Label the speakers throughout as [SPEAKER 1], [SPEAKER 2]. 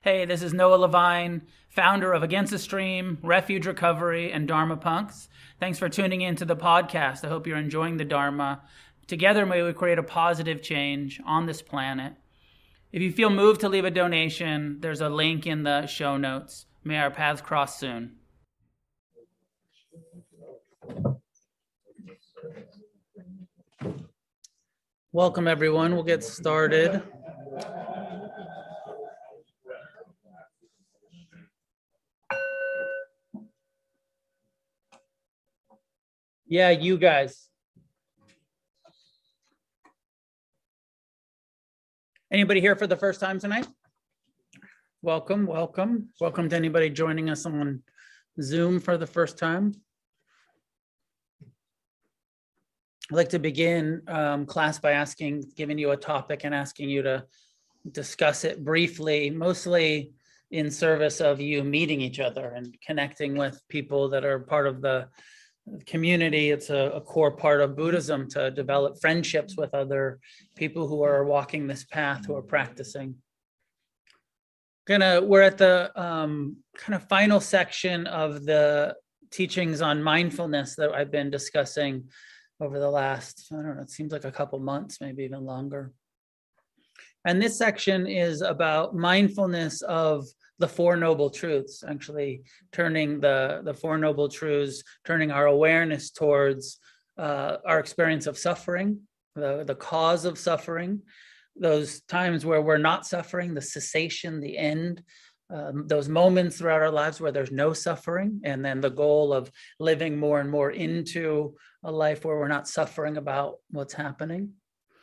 [SPEAKER 1] Hey, this is Noah Levine, founder of Against the Stream, Refuge Recovery, and Dharma Punks. Thanks for tuning in to the podcast. I hope you're enjoying the Dharma. Together, may we create a positive change on this planet. If you feel moved to leave a donation, there's a link in the show notes. May our paths cross soon. Welcome, everyone. We'll get started. Yeah, you guys. Anybody here for the first time tonight? Welcome, welcome. Welcome to anybody joining us on Zoom for the first time. I'd like to begin class by giving you a topic and asking you to discuss it briefly, mostly in service of you meeting each other and connecting with people that are part of the community. It's a core part of Buddhism to develop friendships with other people who are walking this path, who are practicing. We're at the kind of final section of the teachings on mindfulness that I've been discussing over the last, I don't know, it seems like a couple months, maybe even longer. And this section is about mindfulness of the Four Noble Truths, actually turning the Four Noble Truths, turning our awareness towards our experience of suffering, the cause of suffering, those times where we're not suffering, the cessation, the end, those moments throughout our lives where there's no suffering, and then the goal of living more and more into a life where we're not suffering about what's happening.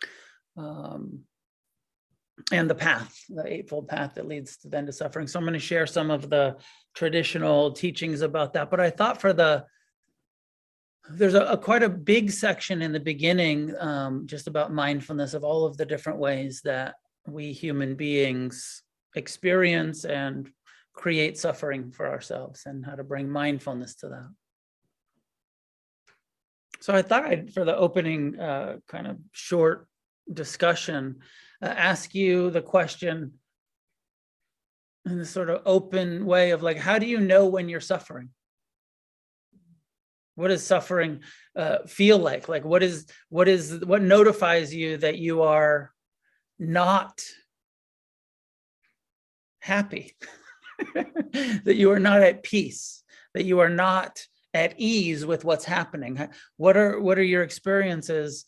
[SPEAKER 1] And the path, the Eightfold Path that leads to suffering. So I'm going to share some of the traditional teachings about that. But I thought there's quite a big section in the beginning just about mindfulness of all of the different ways that we human beings experience and create suffering for ourselves and how to bring mindfulness to that. So I thought for the opening kind of short discussion, ask you the question in this sort of open way of like, how do you know when you're suffering? What does suffering feel like? Like what notifies you that you are not happy, that you are not at peace, that you are not at ease with what's happening? What are your experiences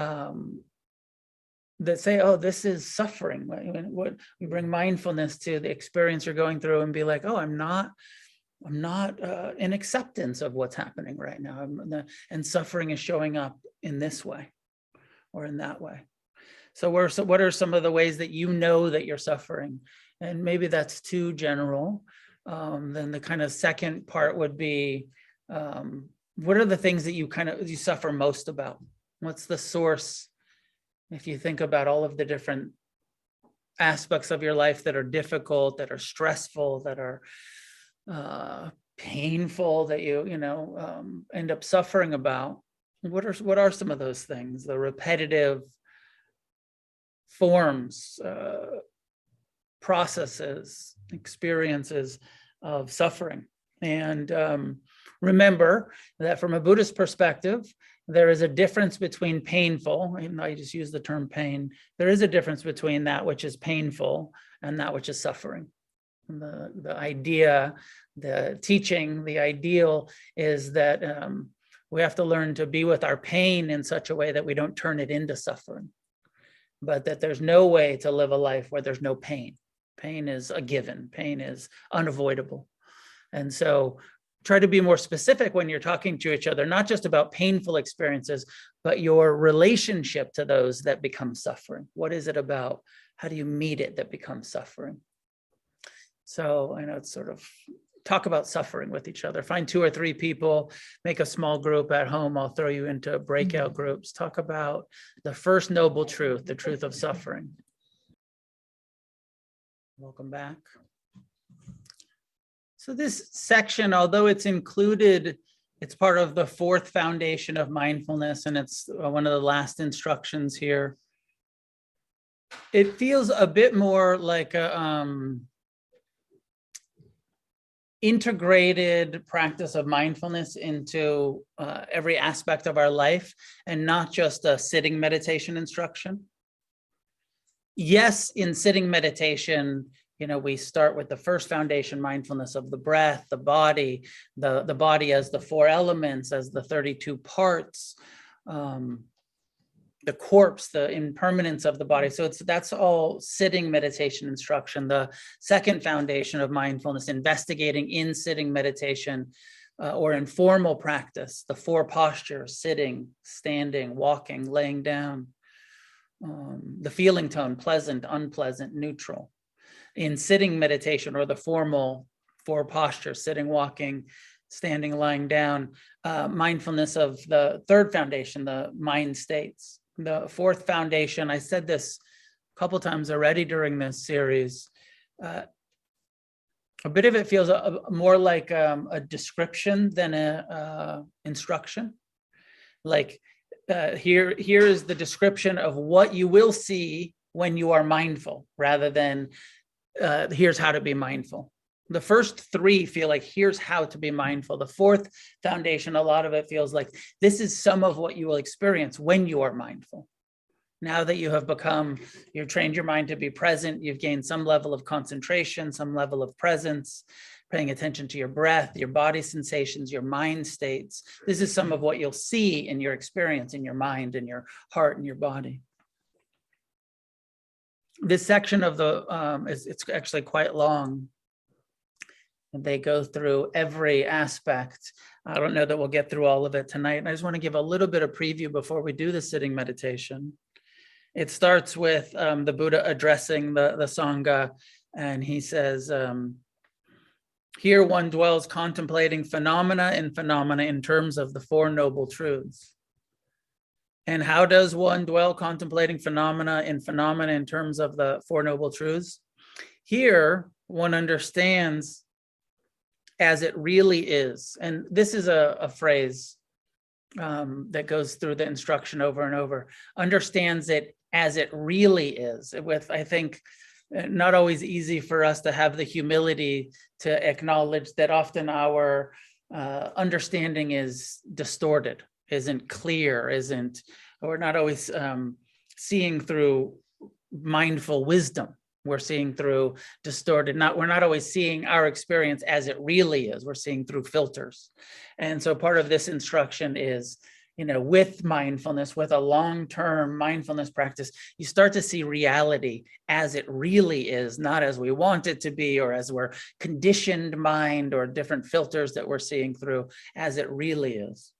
[SPEAKER 1] that say, oh, this is suffering? What you bring mindfulness to the experience you're going through and be like, oh, I'm not in acceptance of what's happening right now. And suffering is showing up in this way or in that way. So what are some of the ways that you know that you're suffering? And maybe that's too general. Then the kind of second part would be, what are the things that you suffer most about? What's the source? If you think about all of the different aspects of your life that are difficult, that are stressful, that are painful, that you end up suffering about, what are some of those things? The repetitive forms, processes, experiences of suffering. And remember that from a Buddhist perspective, there is a difference between painful, and I just use the term pain, there is a difference between that which is painful and that which is suffering. The idea, the teaching, the ideal is that we have to learn to be with our pain in such a way that we don't turn it into suffering, but that there's no way to live a life where there's no pain. Pain is a given, pain is unavoidable. And so try to be more specific when you're talking to each other, not just about painful experiences, but your relationship to those that become suffering. What is it about? How do you meet it that becomes suffering? So I know it's sort of talk about suffering with each other. Find 2 or 3 people, make a small group at home. I'll throw you into breakout groups. Talk about the first noble truth, the truth of suffering. Welcome back. So this section, although it's included, it's part of the 4th foundation of mindfulness, and it's one of the last instructions here. It feels a bit more like a integrated practice of mindfulness into every aspect of our life, and not just a sitting meditation instruction. Yes, in sitting meditation, we start with the first foundation, mindfulness of the breath, the body as the four elements, as the 32 parts, the corpse, the impermanence of the body. So that's all sitting meditation instruction. The second foundation of mindfulness, investigating in sitting meditation or in formal practice, the four postures: sitting, standing, walking, laying down. The feeling tone: pleasant, unpleasant, neutral. In sitting meditation, or the formal four postures: sitting, walking, standing, lying down, mindfulness of the third foundation, the mind states. The fourth foundation, I said this a couple times already during this series, a bit of it feels more like a description than a instruction. Like here is the description of what you will see when you are mindful, rather than here's how to be mindful. The first three feel like here's how to be mindful. The fourth foundation, a lot of it feels like this is some of what you will experience when you are mindful. Now that you've trained your mind to be present, you've gained some level of concentration, some level of presence, paying attention to your breath, your body sensations, your mind states. This is some of what you'll see in your experience, in your mind, in your heart, and your body. This section of it's actually quite long. And they go through every aspect. I don't know that we'll get through all of it tonight. And I just want to give a little bit of preview before we do the sitting meditation. It starts with the Buddha addressing the Sangha, and he says, here one dwells contemplating phenomena in terms of the Four Noble Truths. And how does one dwell contemplating phenomena in terms of the Four Noble Truths? Here, one understands as it really is. And this is a phrase that goes through the instruction over and over. Understands it as it really is. With, I think, not always easy for us to have the humility to acknowledge that often our understanding is distorted, isn't clear, we're not always seeing through mindful wisdom. We're seeing through distorted, we're not always seeing our experience as it really is. We're seeing through filters. And so part of this instruction is, with mindfulness, with a long-term mindfulness practice, you start to see reality as it really is, not as we want it to be, or as we're conditioned mind, or different filters that we're seeing through, as it really is.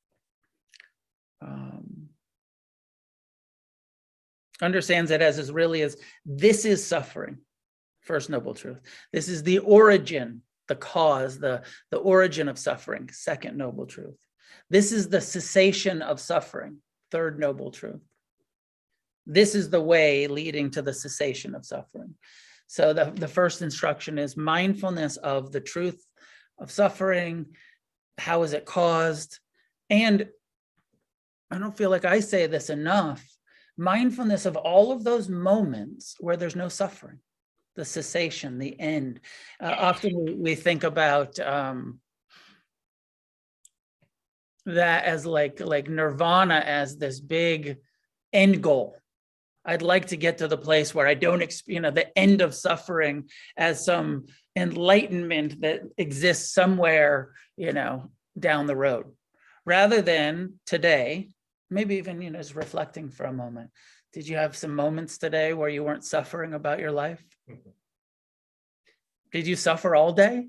[SPEAKER 1] Understands it as it really is. This is suffering, first noble truth. This is the origin, the cause, the origin of suffering, second noble truth. This is the cessation of suffering, third noble truth. This is the way leading to the cessation of suffering. So the first instruction is mindfulness of the truth of suffering. How is it caused? And I don't feel like I say this enough. Mindfulness of all of those moments where there's no suffering, the cessation, the end. Often we think about that as like nirvana as this big end goal. I'd like to get to the place where I don't, the end of suffering as some enlightenment that exists somewhere, down the road, rather than today. Maybe even, just reflecting for a moment. Did you have some moments today where you weren't suffering about your life? Did you suffer all day?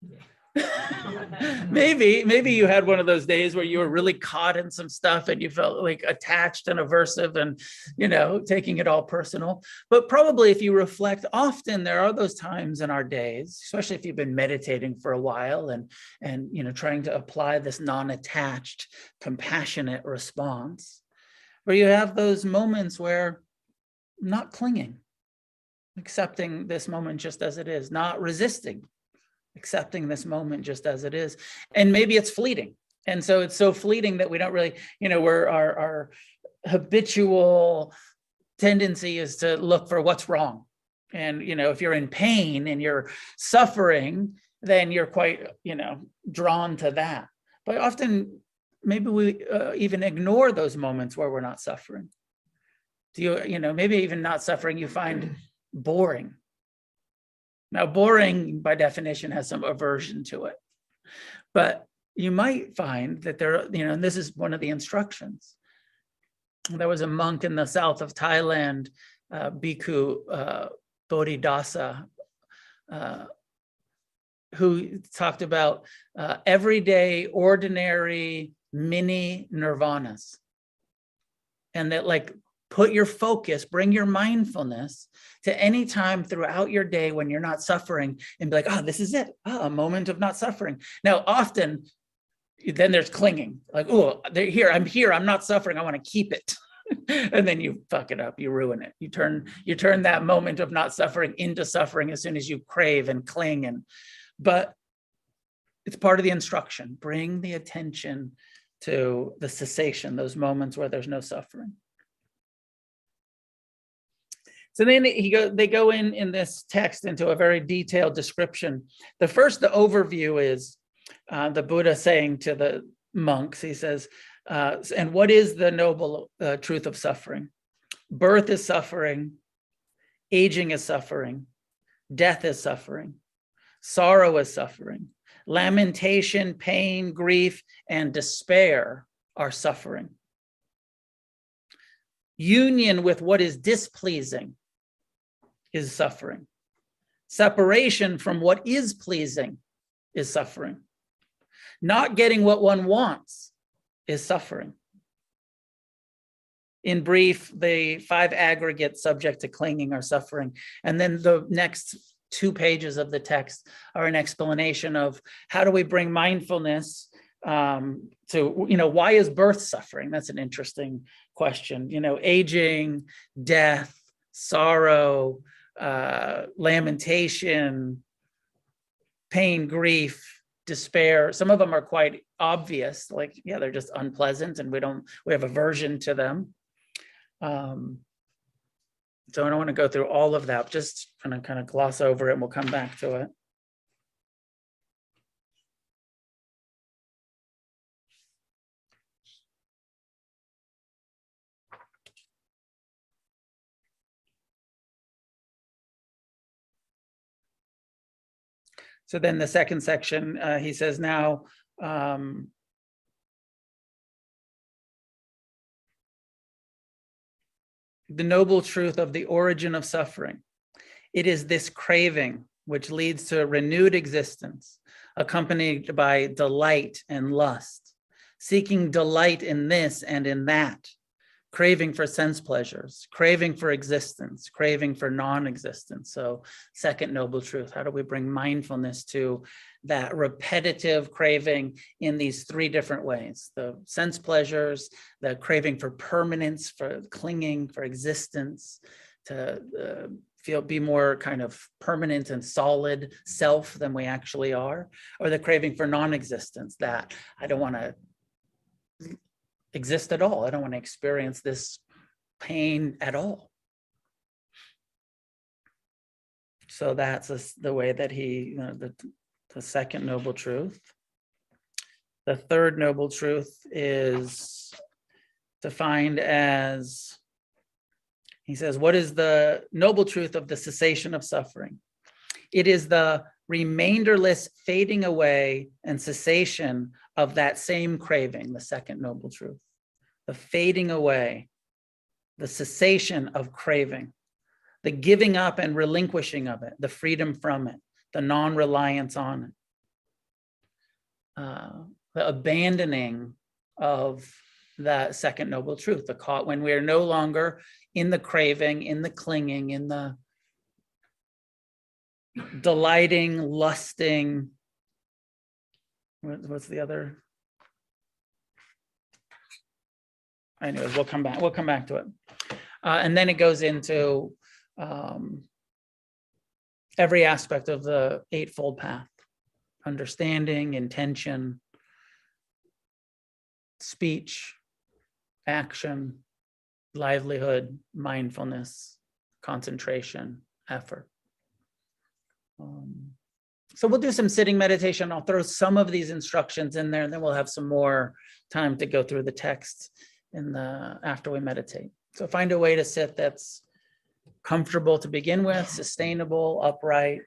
[SPEAKER 1] Maybe you had one of those days where you were really caught in some stuff and you felt like attached and aversive and, taking it all personal. But probably if you reflect, often there are those times in our days, especially if you've been meditating for a while and trying to apply this non-attached, compassionate response, where you have those moments where not clinging, accepting this moment just as it is, not resisting, accepting this moment just as it is. And maybe it's fleeting. And so it's so fleeting that we don't really, where our habitual tendency is to look for what's wrong. And, if you're in pain and you're suffering, then you're quite, drawn to that. But often, maybe we even ignore those moments where we're not suffering. Maybe even not suffering, you find boring. Now, boring by definition has some aversion to it, but you might find that and this is one of the instructions. There was a monk in the south of Thailand, Bhikkhu Bodhidasa, who talked about everyday, ordinary mini nirvanas. And that put your focus, bring your mindfulness to any time throughout your day when you're not suffering and be like, oh, this is it, a moment of not suffering. Now, often, then there's clinging, oh, I'm here, I'm not suffering, I want to keep it. And then you fuck it up, you ruin it. You turn that moment of not suffering into suffering as soon as you crave and cling. But it's part of the instruction. Bring the attention to the cessation, those moments where there's no suffering. So then they go in this text into a very detailed description. The overview is the Buddha saying to the monks, he says, and what is the noble truth of suffering? Birth is suffering, aging is suffering, death is suffering, sorrow is suffering, lamentation, pain, grief, and despair are suffering. Union with what is displeasing is suffering. Separation from what is pleasing is suffering. Not getting what one wants is suffering. In brief, the 5 aggregates subject to clinging are suffering. And then the next 2 pages of the text are an explanation of how do we bring mindfulness to, why is birth suffering? That's an interesting question. Aging, death, sorrow, lamentation, pain, grief, despair. Some of them are quite obvious, they're just unpleasant and we have aversion to them. So I don't want to go through all of that, just going to kind of gloss over it and we'll come back to it. So then the second section, he says now, the noble truth of the origin of suffering. It is this craving which leads to renewed existence, accompanied by delight and lust, seeking delight in this and in that, craving for sense pleasures, craving for existence, craving for non-existence. So second noble truth, how do we bring mindfulness to that repetitive craving in these 3 different ways? The sense pleasures, the craving for permanence, for clinging, for existence, to be more kind of permanent and solid self than we actually are, or the craving for non-existence, that I don't want to exist at all. I don't want to experience this pain at all. So that's the way that he, the second noble truth. The third noble truth is defined as, he says, what is the noble truth of the cessation of suffering? It is the remainderless fading away and cessation of that same craving, the second noble truth. The fading away, the cessation of craving, the giving up and relinquishing of it, the freedom from it, the non-reliance on it, the abandoning of that second noble truth, when we are no longer in the craving, in the clinging, in the delighting, lusting. What's the other? Anyways, we'll come back to it. And then it goes into every aspect of the Eightfold Path: understanding, intention, speech, action, livelihood, mindfulness, concentration, effort. So we'll do some sitting meditation. I'll throw some of these instructions in there, and then we'll have some more time to go through the text after we meditate. So find a way to sit that's comfortable to begin with, sustainable, upright.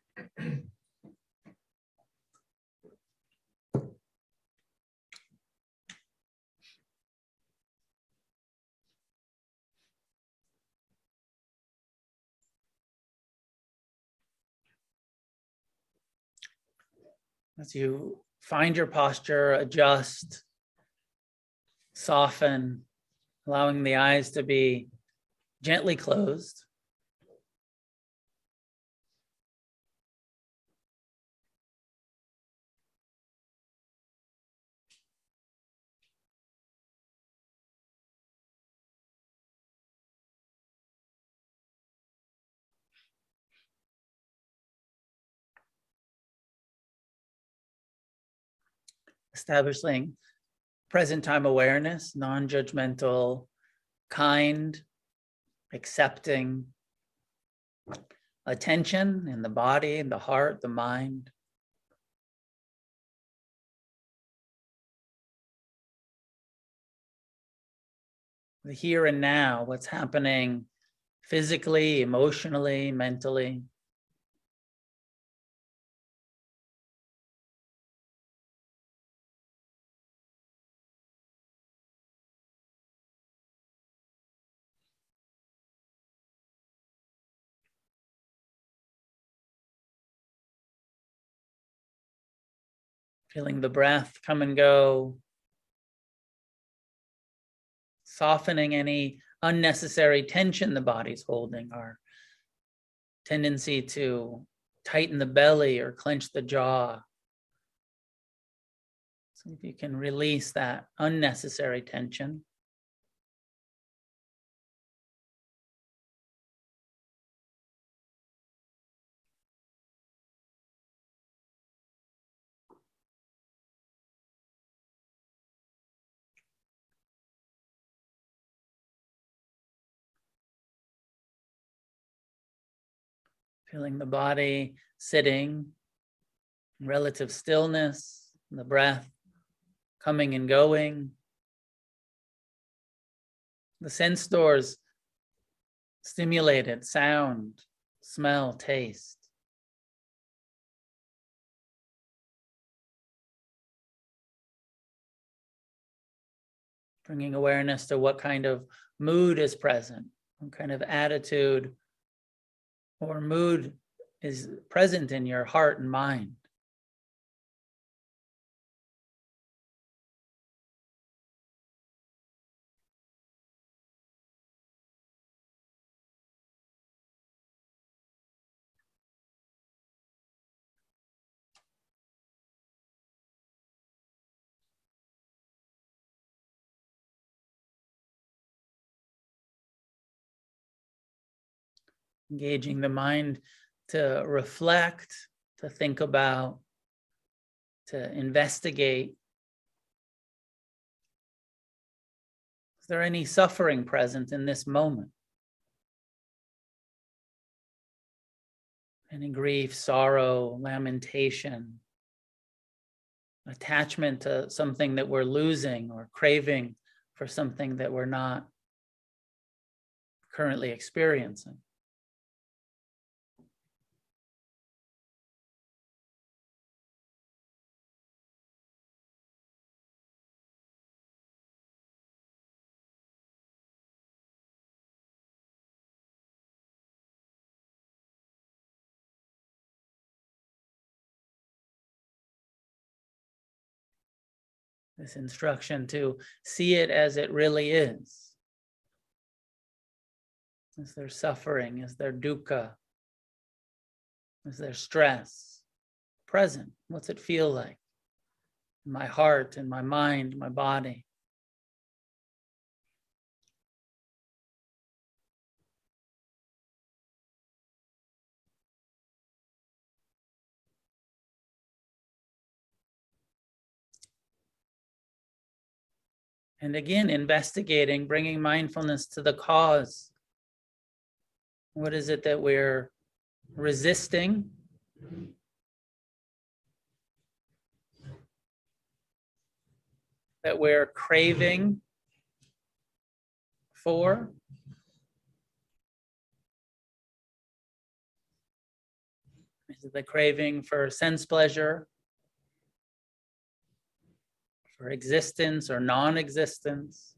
[SPEAKER 1] As you find your posture, adjust, soften, allowing the eyes to be gently closed. Establishing present time awareness, non-judgmental, kind, accepting attention in the body, the heart, the mind. The here and now, what's happening physically, emotionally, mentally. Feeling the breath come and go. Softening any unnecessary tension the body's holding, our tendency to tighten the belly or clench the jaw. So if you can release that unnecessary tension. Feeling the body sitting, relative stillness, the breath coming and going. The sense doors stimulated, sound, smell, taste. Bringing awareness to what kind of mood is present, what kind of attitude or mood is present in your heart and mind. Engaging the mind to reflect, to think about, to investigate. Is there any suffering present in this moment? Any grief, sorrow, lamentation, attachment to something that we're losing or craving for something that we're not currently experiencing? This instruction to see it as it really is. Is there suffering? Is there dukkha? Is there stress present? What's it feel like in my heart, in my mind, my body? And again, investigating, bringing mindfulness to the cause. What is it that we're resisting? that we're craving for? Is it the craving for sense pleasure, for existence or non-existence?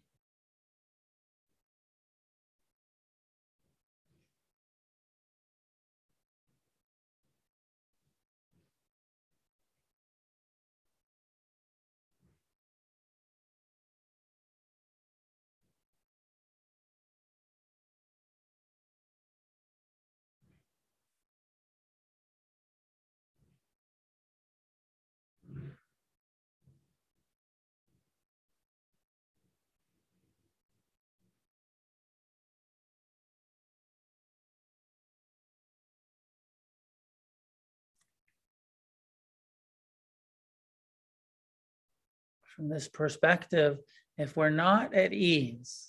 [SPEAKER 1] From this perspective, if we're not at ease,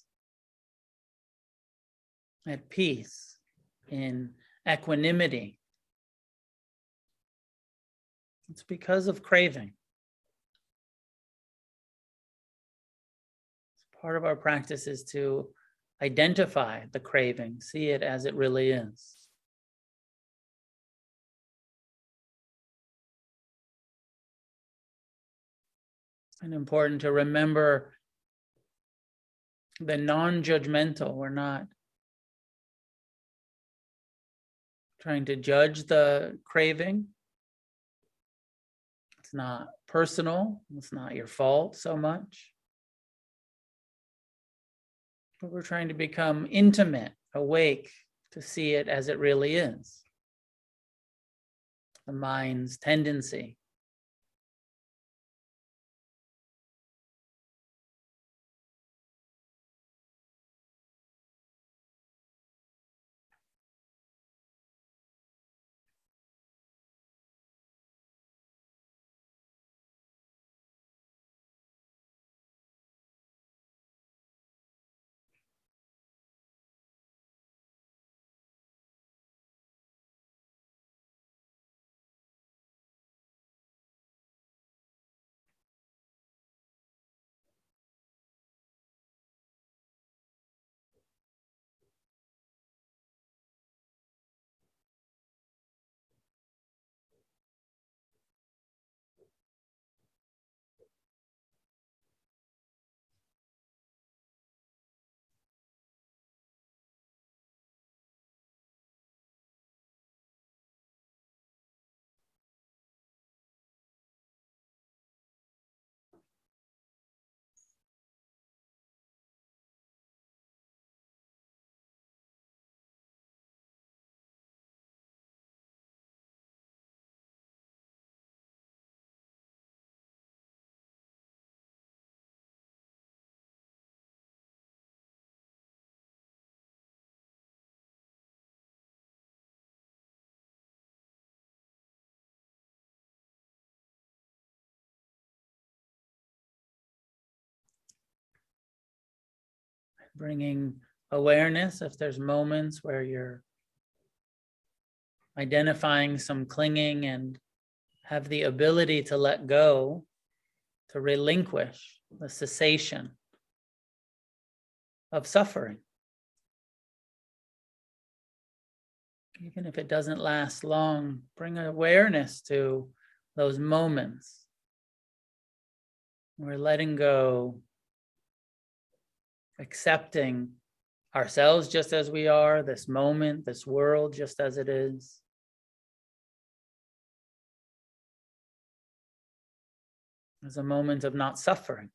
[SPEAKER 1] at peace, in equanimity, it's because of craving. Part of our practice is to identify the craving, see it as it really is. And important to remember the non-judgmental. We're not trying to judge the craving. It's not personal. It's not your fault so much. But we're trying to become intimate, awake, to see it as it really is. The mind's tendency. Bringing awareness if there's moments where you're identifying some clinging and have the ability to let go, to relinquish the cessation of suffering. Even if it doesn't last long, bring awareness to those moments. We're letting go, accepting ourselves just as we are, this moment, this world just as it is. As a moment of not suffering.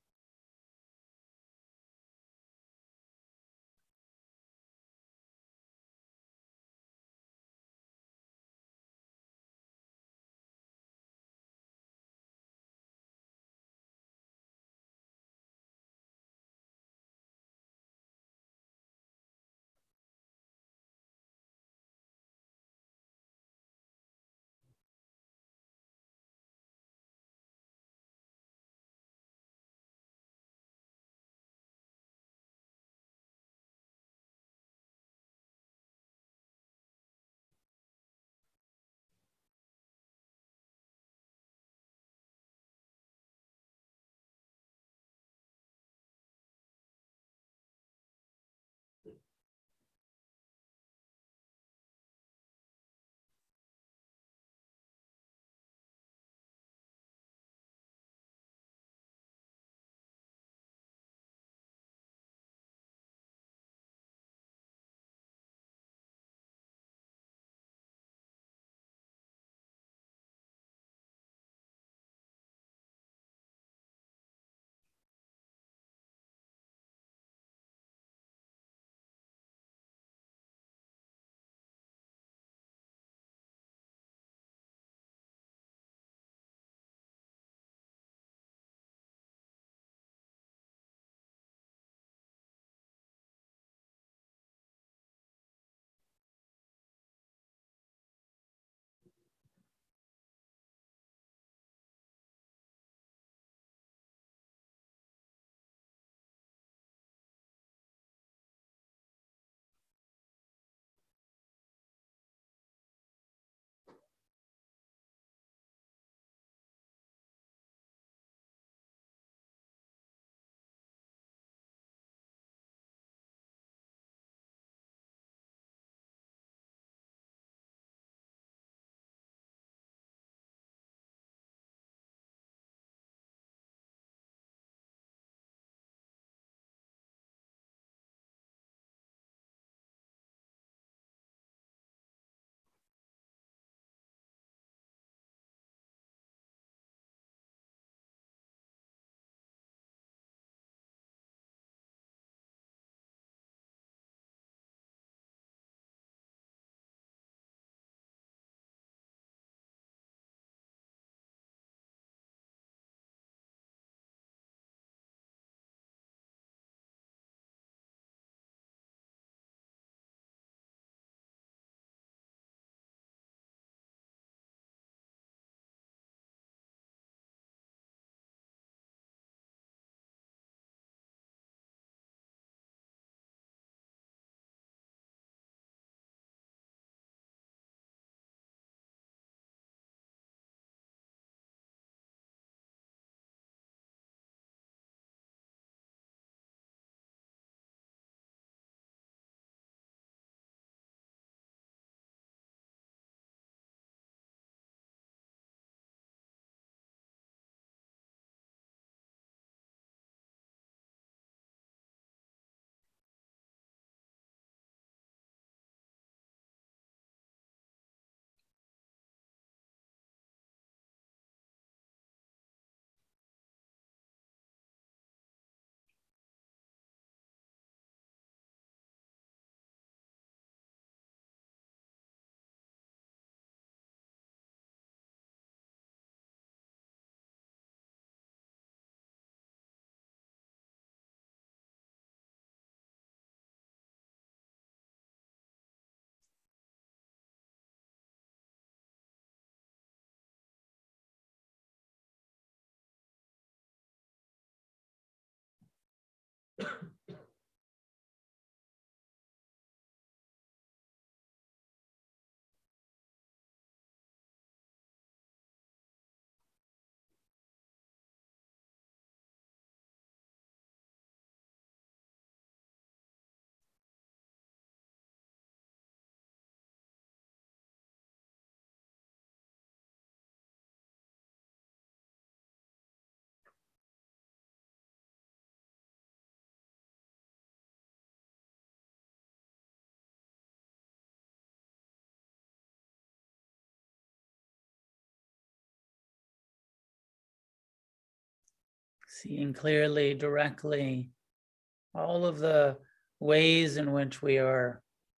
[SPEAKER 1] seeing clearly, directly, all of the ways in which we are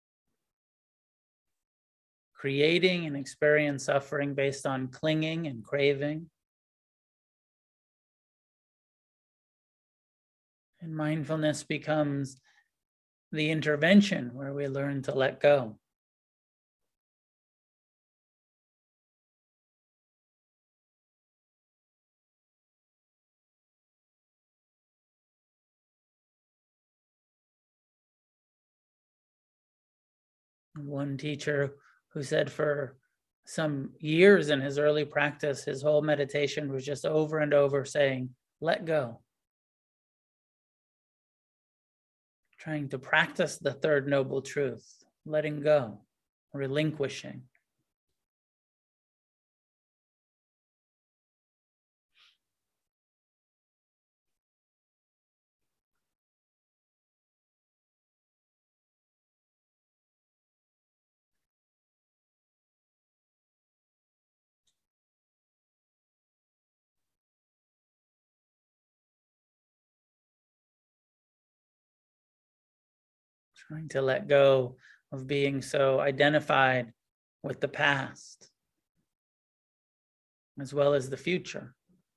[SPEAKER 1] creating and experience suffering based on clinging and craving. And mindfulness becomes the intervention where we learn to let go. One teacher who said for some years in his early practice, his whole meditation was just over and over saying, let go. Trying to practice the third noble truth, letting go, relinquishing. Trying to let go of being so identified with the past as well as the future.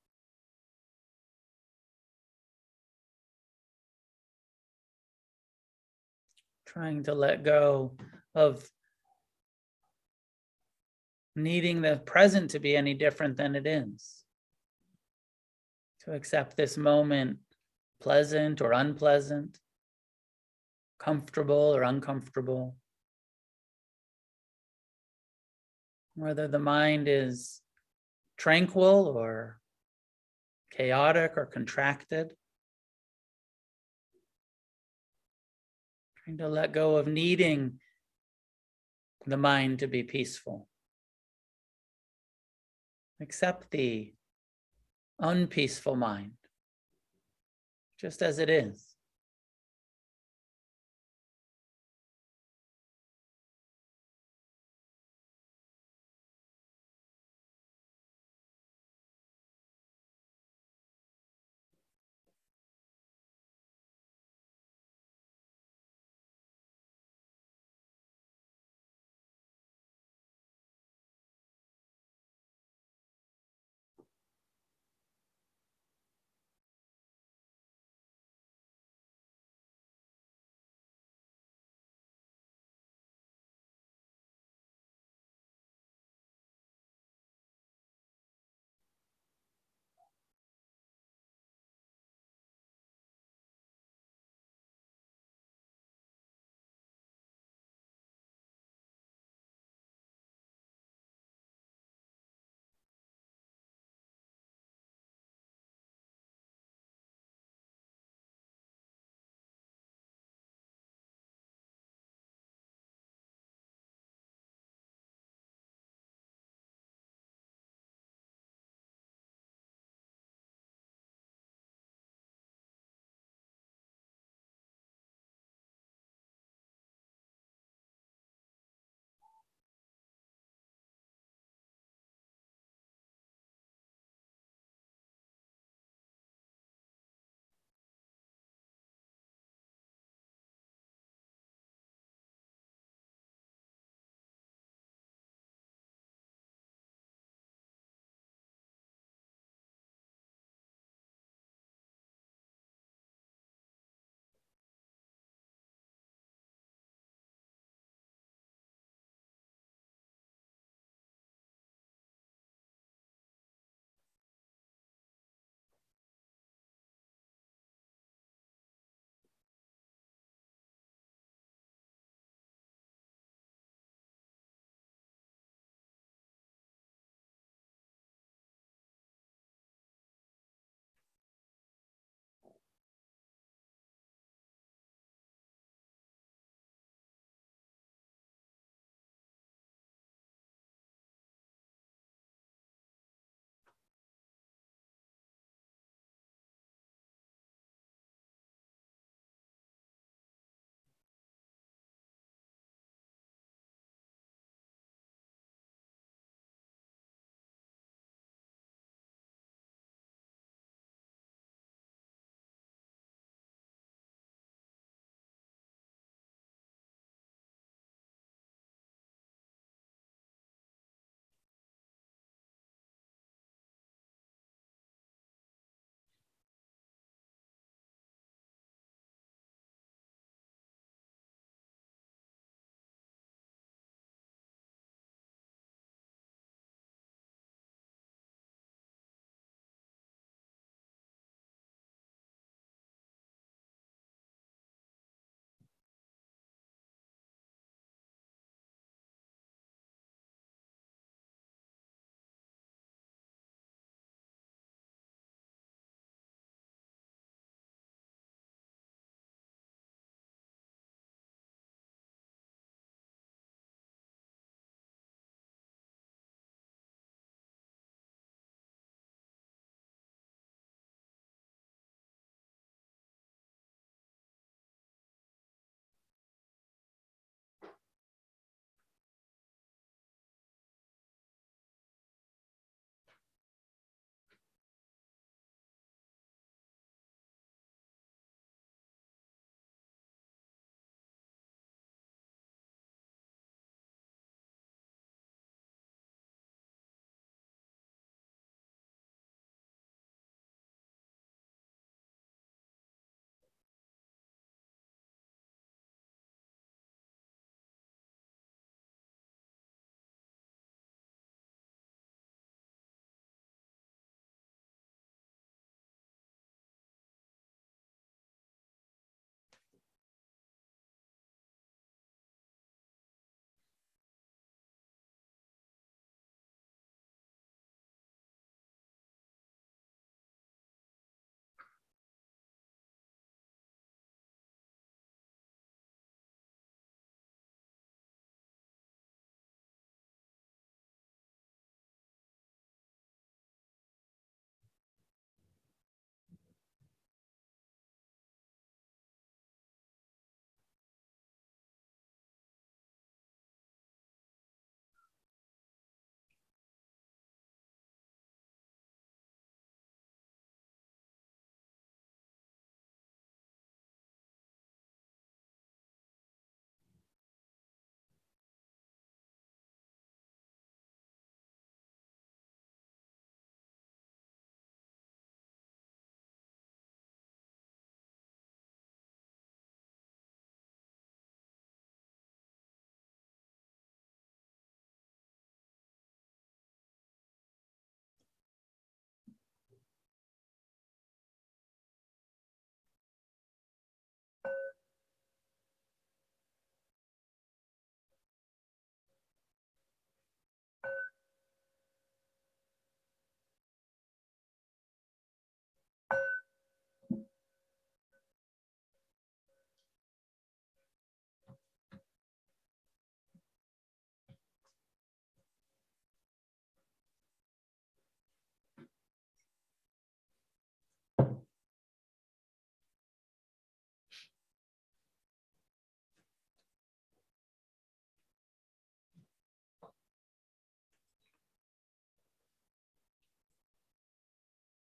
[SPEAKER 1] Trying to let go of needing the present to be any different than it is. To accept this moment, pleasant or unpleasant, comfortable or uncomfortable. Whether the mind is tranquil or chaotic or contracted. Trying to let go of needing the mind to be peaceful. Accept the unpeaceful mind, just as it is.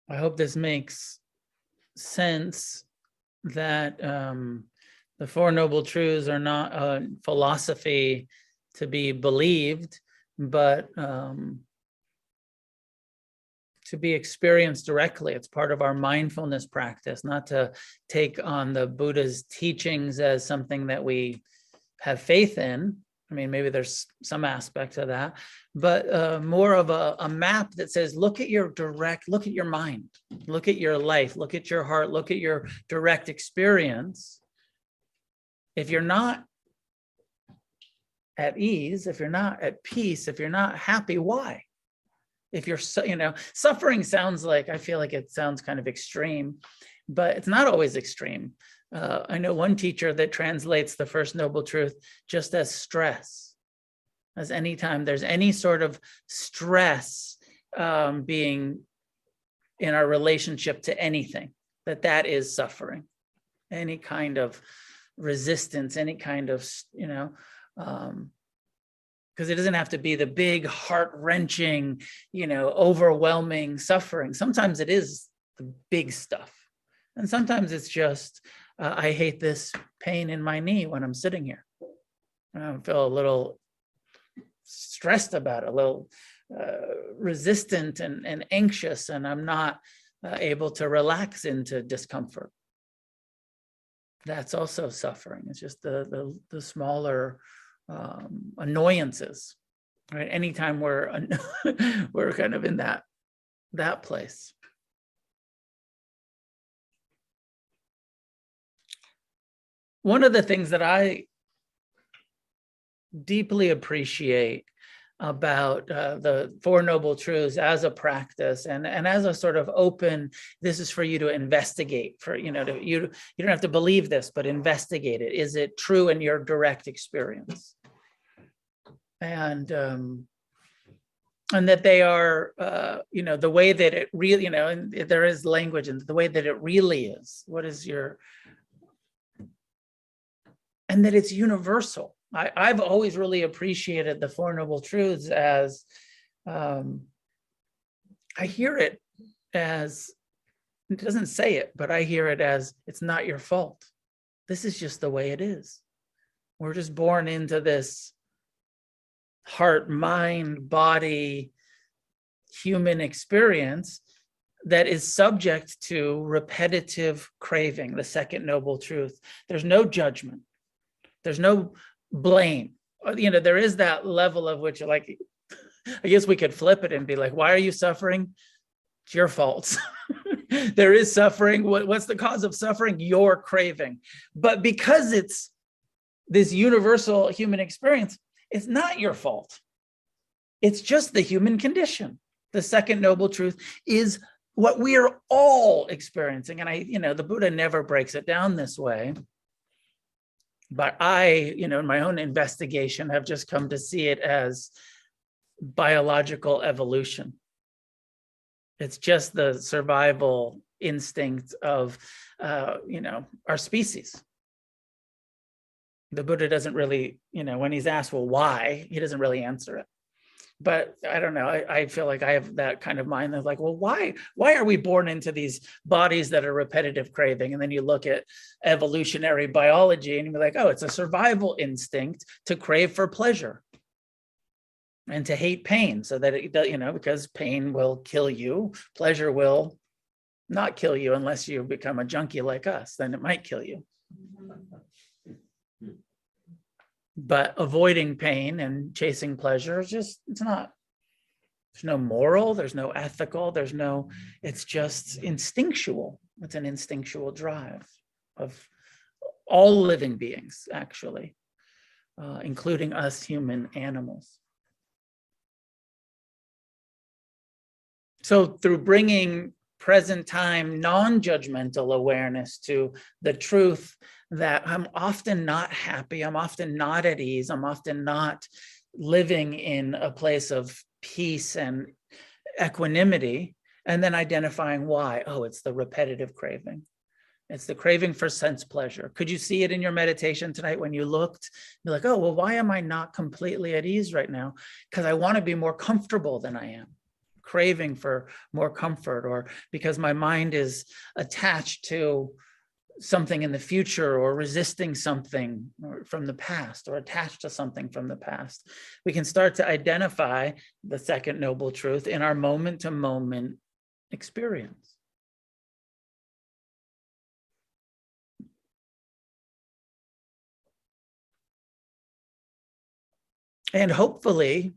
[SPEAKER 1] I hope this makes sense, that the Four Noble Truths are not a philosophy to be believed, but to be experienced directly. It's part of our mindfulness practice, not to take on the Buddha's teachings as something that we have faith in. I mean, maybe there's some aspect of that, but more of a map that says, look at your mind, look at your life, look at your heart, look at your direct experience. If you're not at ease, if you're not at peace, if you're not happy, why? If you're, suffering sounds like, I feel like it sounds kind of extreme, but it's not always extreme. I know one teacher that translates the First Noble Truth just as stress, as anytime there's any sort of stress being in our relationship to anything, that is suffering. Any kind of resistance, any kind of, because it doesn't have to be the big heart-wrenching, overwhelming suffering. Sometimes it is the big stuff. And sometimes it's just, I hate this pain in my knee when I'm sitting here. I feel a little stressed about it, a little resistant and anxious, and I'm not able to relax into discomfort. That's also suffering. It's just the smaller annoyances, right? Anytime we're we're kind of in that place. One of the things that I deeply appreciate about the Four Noble Truths as a practice and as a sort of open, this is for you to investigate, for, you don't have to believe this, but investigate it. Is it true in your direct experience? And that they are, the way that it really, and there is language and the way that it really is. What is your, and that it's universal. I've always really appreciated the Four Noble Truths as, I hear it as, it doesn't say it, but I hear it as, it's not your fault. This is just the way it is. We're just born into this heart, mind, body, human experience that is subject to repetitive craving, the second noble truth. There's no judgment. There's no blame. There is that level of which, like, I guess we could flip it and be like, why are you suffering? It's your fault. There is suffering. What's the cause of suffering? Your craving. But because it's this universal human experience, it's not your fault. It's just the human condition. The second noble truth is what we are all experiencing. And the Buddha never breaks it down this way. But I, in my own investigation, have just come to see it as biological evolution. It's just the survival instinct of, our species. The Buddha doesn't really, when he's asked, well, why, he doesn't really answer it. But I don't know, I feel like I have that kind of mind that's like, well, why are we born into these bodies that are repetitive craving? And then you look at evolutionary biology and you're like, oh, it's a survival instinct to crave for pleasure and to hate pain, so that it, because pain will kill you, pleasure will not kill you unless you become a junkie like us, then it might kill you. But avoiding pain and chasing pleasure is just, there's no moral, there's no ethical, it's just instinctual. It's an instinctual drive of all living beings, actually, including us human animals. So through bringing present time, non-judgmental awareness to the truth that I'm often not happy, I'm often not at ease, I'm often not living in a place of peace and equanimity, and then identifying why. Oh, it's the repetitive craving. It's the craving for sense pleasure. Could you see it in your meditation tonight when you looked? You're like, oh, well, why am I not completely at ease right now? Because I want to be more comfortable than I am. craving for more comfort, or because my mind is attached to something in the future, or resisting something from the past, or attached to something from the past. We can start to identify the second noble truth in our moment-to-moment experience. And hopefully,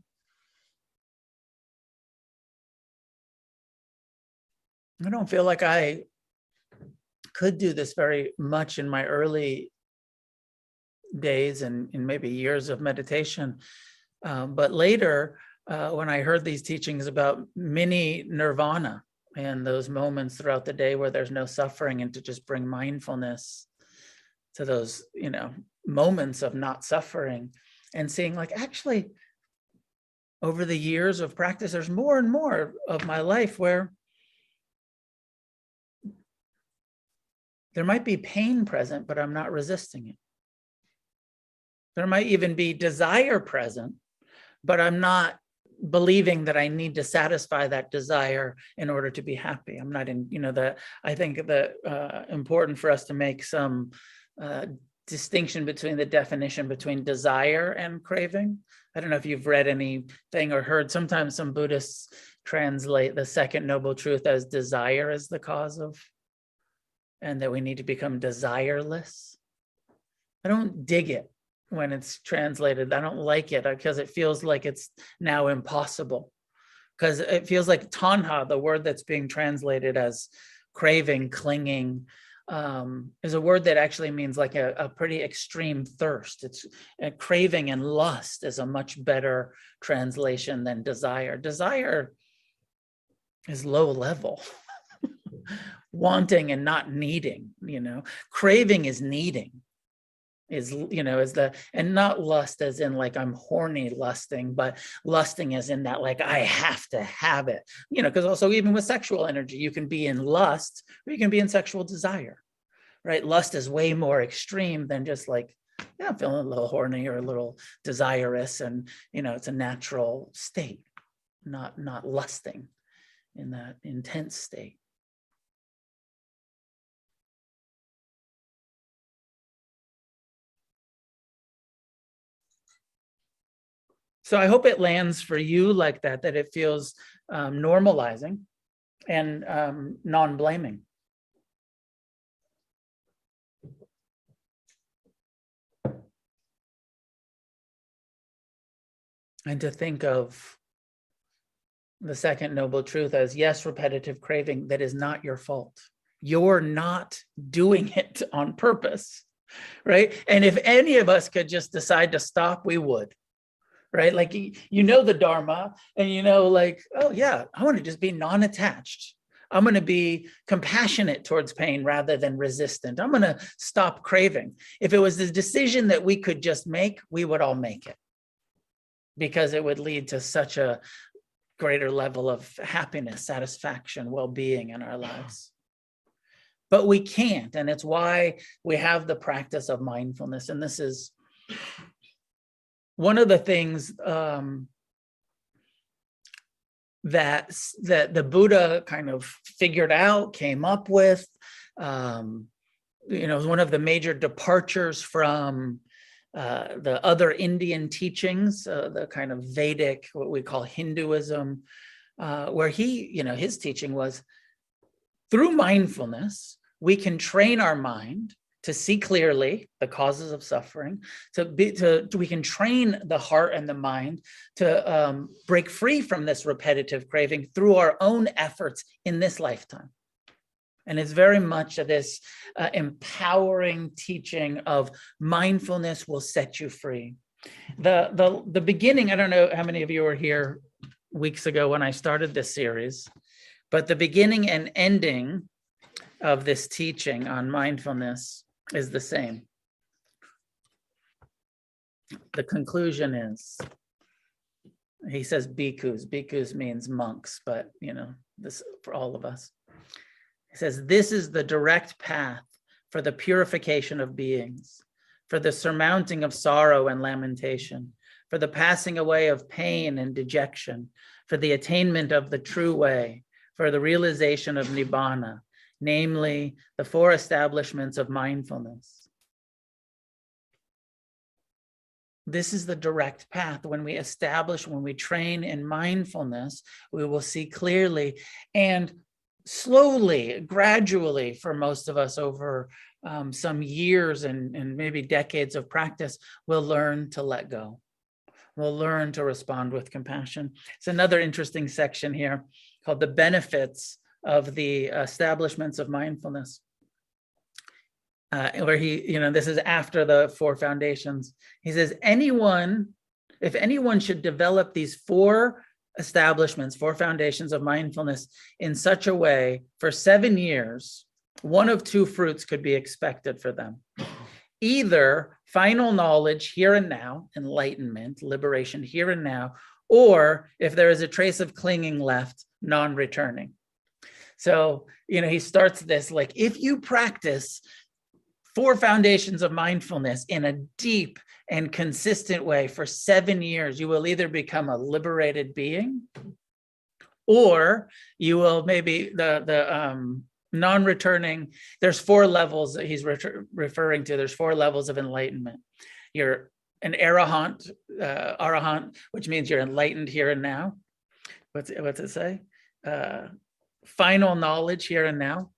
[SPEAKER 1] I don't feel like I could do this very much in my early days and in maybe years of meditation. But later, when I heard these teachings about mini nirvana and those moments throughout the day where there's no suffering, and to just bring mindfulness to those, moments of not suffering, and seeing like, actually, over the years of practice, there's more and more of my life where there might be pain present, but I'm not resisting it. There might even be desire present, but I'm not believing that I need to satisfy that desire in order to be happy. I'm not in, I think that important for us to make some distinction between the definition between desire and craving. I don't know if you've read anything or heard, sometimes some Buddhists translate the second noble truth as desire as the cause of, and that we need to become desireless. I don't dig it when it's translated. I don't like it because it feels like it's now impossible. Because it feels like tanha, the word that's being translated as craving, clinging, is a word that actually means like a pretty extreme thirst. It's craving and lust is a much better translation than desire. Desire is low level. Wanting and not needing, craving is needing, is the, and not lust as in like I'm horny lusting, but lusting as in that like I have to have it, because also even with sexual energy, you can be in lust or you can be in sexual desire, right? Lust is way more extreme than just like, I'm feeling a little horny or a little desirous, and it's a natural state, not lusting in that intense state. So I hope it lands for you like that it feels normalizing and non-blaming. And to think of the second noble truth as, yes, repetitive craving, that is not your fault. You're not doing it on purpose, right? And if any of us could just decide to stop, we would. Right? Like, the Dharma, and like, oh yeah, I want to just be non-attached. I'm going to be compassionate towards pain rather than resistant. I'm going to stop craving. If it was the decision that we could just make, we would all make it, because it would lead to such a greater level of happiness, satisfaction, well-being in our lives. But we can't, and it's why we have the practice of mindfulness. And this is one of the things that the Buddha kind of figured out, came up with, one of the major departures from the other Indian teachings, the kind of Vedic, what we call Hinduism, where his teaching was, through mindfulness, we can train our mind to see clearly the causes of suffering, we can train the heart and the mind to break free from this repetitive craving through our own efforts in this lifetime. And it's very much this empowering teaching of mindfulness will set you free. The beginning, I don't know how many of you were here weeks ago when I started this series, but the beginning and ending of this teaching on mindfulness is the same. The conclusion is, he says bhikkhus. Bhikkhus means monks, but this for all of us. He says, this is the direct path for the purification of beings, for the surmounting of sorrow and lamentation, for the passing away of pain and dejection, for the attainment of the true way, for the realization of Nibbana, namely the four establishments of mindfulness. This is the direct path. When we train in mindfulness, we will see clearly and slowly, gradually, for most of us over some years and maybe decades of practice, we'll learn to let go. We'll learn to respond with compassion. It's another interesting section here called the benefits of the establishments of mindfulness. Where this is after the four foundations. He says, if anyone should develop these four establishments, four foundations of mindfulness in such a way for 7 years, one of two fruits could be expected for them. Either final knowledge here and now, enlightenment, liberation here and now, or if there is a trace of clinging left, non-returning. So, he starts this like, if you practice four foundations of mindfulness in a deep and consistent way for 7 years, you will either become a liberated being, or you will maybe the non-returning. There's four levels that he's referring to. There's four levels of enlightenment. You're an arahant, which means you're enlightened here and now. What's it say? Final knowledge here and now.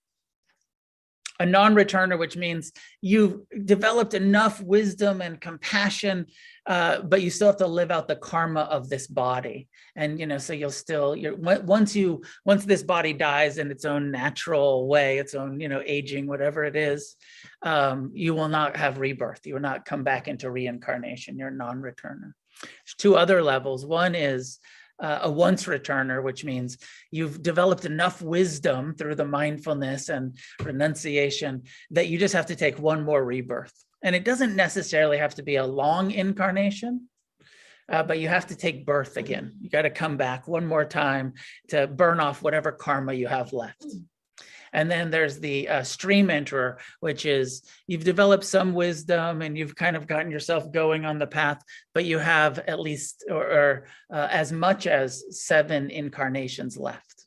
[SPEAKER 1] A non-returner, which means you've developed enough wisdom and compassion, but you still have to live out the karma of this body. And, so once this body dies in its own natural way, its own, aging, whatever it is, you will not have rebirth. You will not come back into reincarnation. You're a non-returner. There's two other levels. One is a once returner, which means you've developed enough wisdom through the mindfulness and renunciation that you just have to take one more rebirth. And it doesn't necessarily have to be a long incarnation, but you have to take birth again. You got to come back one more time to burn off whatever karma you have left. And then there's the stream enterer, which is you've developed some wisdom and you've kind of gotten yourself going on the path, but you have at least or as much as 7 incarnations left.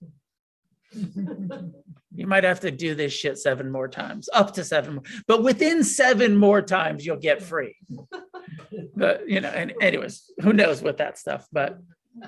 [SPEAKER 1] You might have to do this shit 7 more times, up to 7 more, but within 7 more times, you'll get free. But, and anyways, who knows with that stuff, but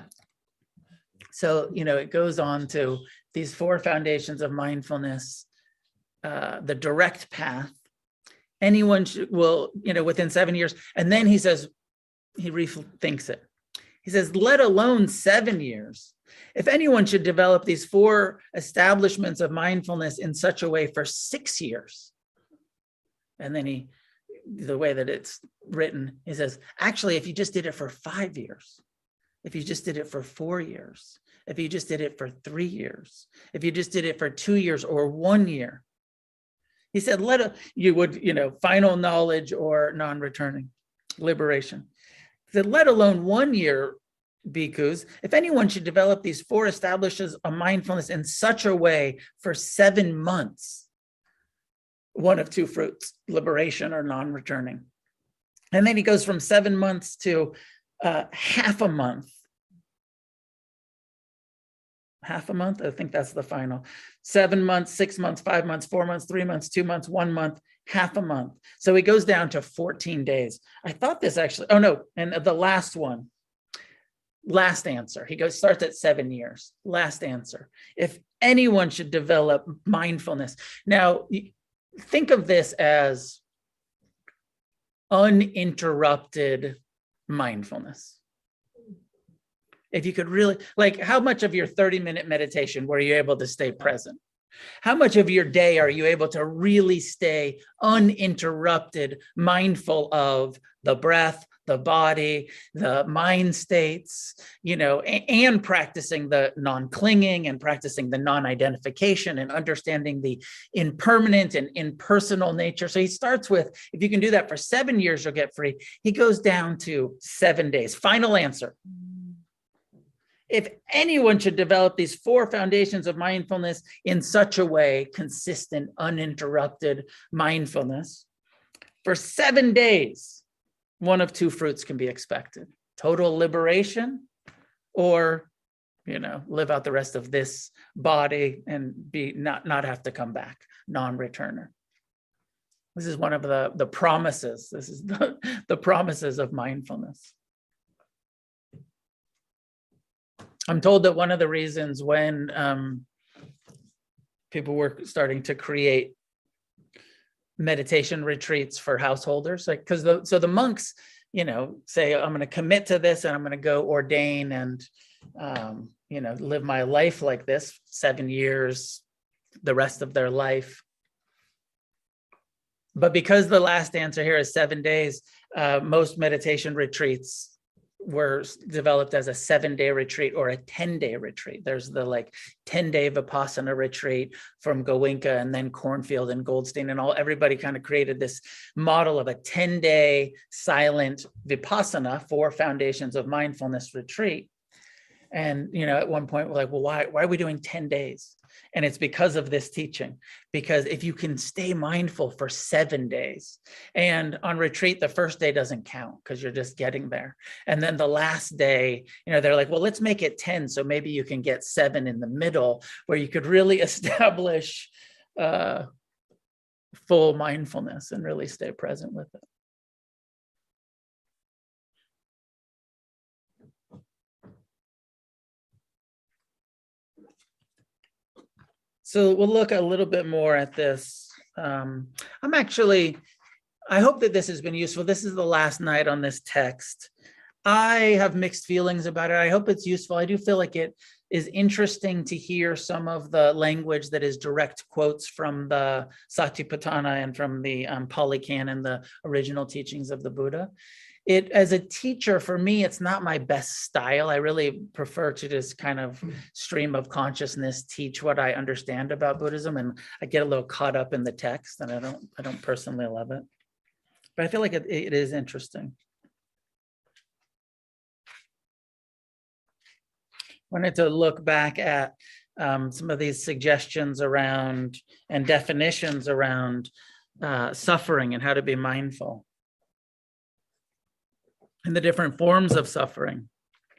[SPEAKER 1] so, it goes on to these 4 foundations of mindfulness, the direct path. Anyone will, within 7 years. And then he says, he rethinks it. He says, let alone 7 years. If anyone should develop these 4 establishments of mindfulness in such a way for 6 years. And then the way that it's written, he says, actually, if you just did it for 5 years, if you just did it for 4 years, if you just did it for 3 years, if you just did it for 2 years or 1 year, he said, final knowledge or non-returning liberation. He said, let alone 1 year, bhikkhus, if anyone should develop these 4 establishments of mindfulness in such a way for 7 months, one of 2 fruits, liberation or non-returning. And then he goes from 7 months to half a month. Half a month, I think that's the final. 7 months, 6 months, 5 months, 4 months, 3 months, 2 months, 1 month, half a month. So he goes down to 14 days. I thought this actually, and the last one, last answer. He starts at 7 years. Last answer. If anyone should develop mindfulness. Now, think of this as uninterrupted mindfulness. If you could really, how much of your 30-minute meditation were you able to stay present? How much of your day are you able to really stay uninterrupted, mindful of the breath, the body, the mind states, and practicing the non-clinging and practicing the non-identification and understanding the impermanent and impersonal nature. So he starts with, if you can do that for 7 years, you'll get free. He goes down to 7 days. Final answer. If anyone should develop these 4 foundations of mindfulness in such a way, consistent, uninterrupted mindfulness, for 7 days, one of 2 fruits can be expected. total liberation, or, live out the rest of this body and be not have to come back, non-returner. This is one of the promises. This is the promises of mindfulness. I'm told that one of the reasons when people were starting to create meditation retreats for householders, like, so the monks, say, I'm going to commit to this and I'm going to go ordain and, live my life like this, 7 years, the rest of their life. But because the last answer here is 7 days, most meditation retreats were developed as a 7-day retreat or a 10-day retreat. There's the 10-day Vipassana retreat from Goenka and then Cornfield and Goldstein and everybody kind of created this model of a 10-day silent Vipassana for Foundations of Mindfulness retreat. And, at one point we're like, well, why are we doing 10 days? And it's because of this teaching, because if you can stay mindful for 7 days, and on retreat, the first day doesn't count because you're just getting there. And then the last day, they're like, well, let's make it 10. So maybe you can get 7 in the middle where you could really establish full mindfulness and really stay present with it. So we'll look a little bit more at this. I hope that this has been useful. This is the last night on this text. I have mixed feelings about it. I hope it's useful. I do feel like it is interesting to hear some of the language that is direct quotes from the Satipatthana and from the Pali Canon, the original teachings of the Buddha. As a teacher, for me, it's not my best style. I really prefer to just kind of stream of consciousness, teach what I understand about Buddhism, and I get a little caught up in the text, and I don't personally love it. But I feel like it is interesting. Wanted to look back at some of these suggestions around and definitions around suffering and how to be mindful, and the different forms of suffering.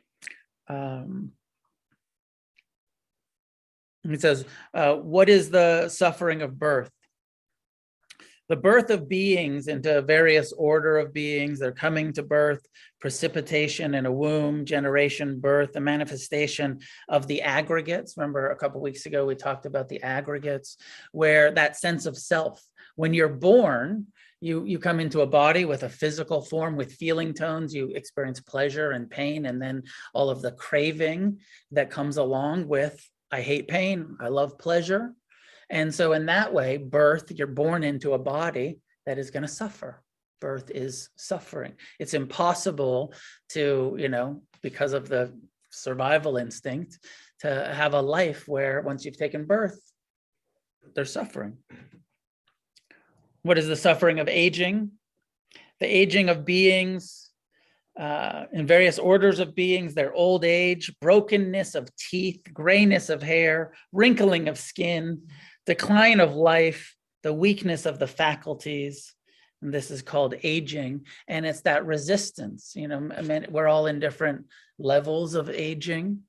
[SPEAKER 1] It says, what is the suffering of birth? The birth of beings into various order of beings, they're coming to birth, precipitation in a womb, generation, birth, the manifestation of the aggregates. Remember a couple of weeks ago, we talked about the aggregates, where that sense of self, when you're born, you come into a body with a physical form with feeling tones, you experience pleasure and pain, and then all of the craving that comes along with, I hate pain, I love pleasure. And so in that way, birth, you're born into a body that is going to suffer. Birth is suffering. It's impossible to, because of the survival instinct, to have a life where once you've taken birth, there's suffering. What is the suffering of aging? The aging of beings in various orders of beings, their old age, brokenness of teeth, grayness of hair, wrinkling of skin, decline of life, the weakness of the faculties. And this is called aging. And it's that resistance, we're all in different levels of aging.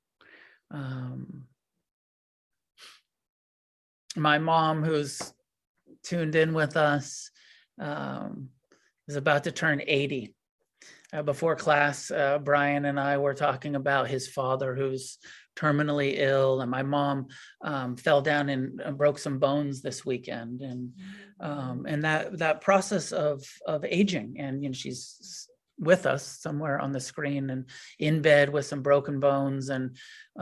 [SPEAKER 1] My mom, who's tuned in with us, is about to turn 80. Before class, Brian and I were talking about his father, who's terminally ill, and my mom fell down and broke some bones this weekend, and that process of aging, and she's with us somewhere on the screen and in bed with some broken bones, and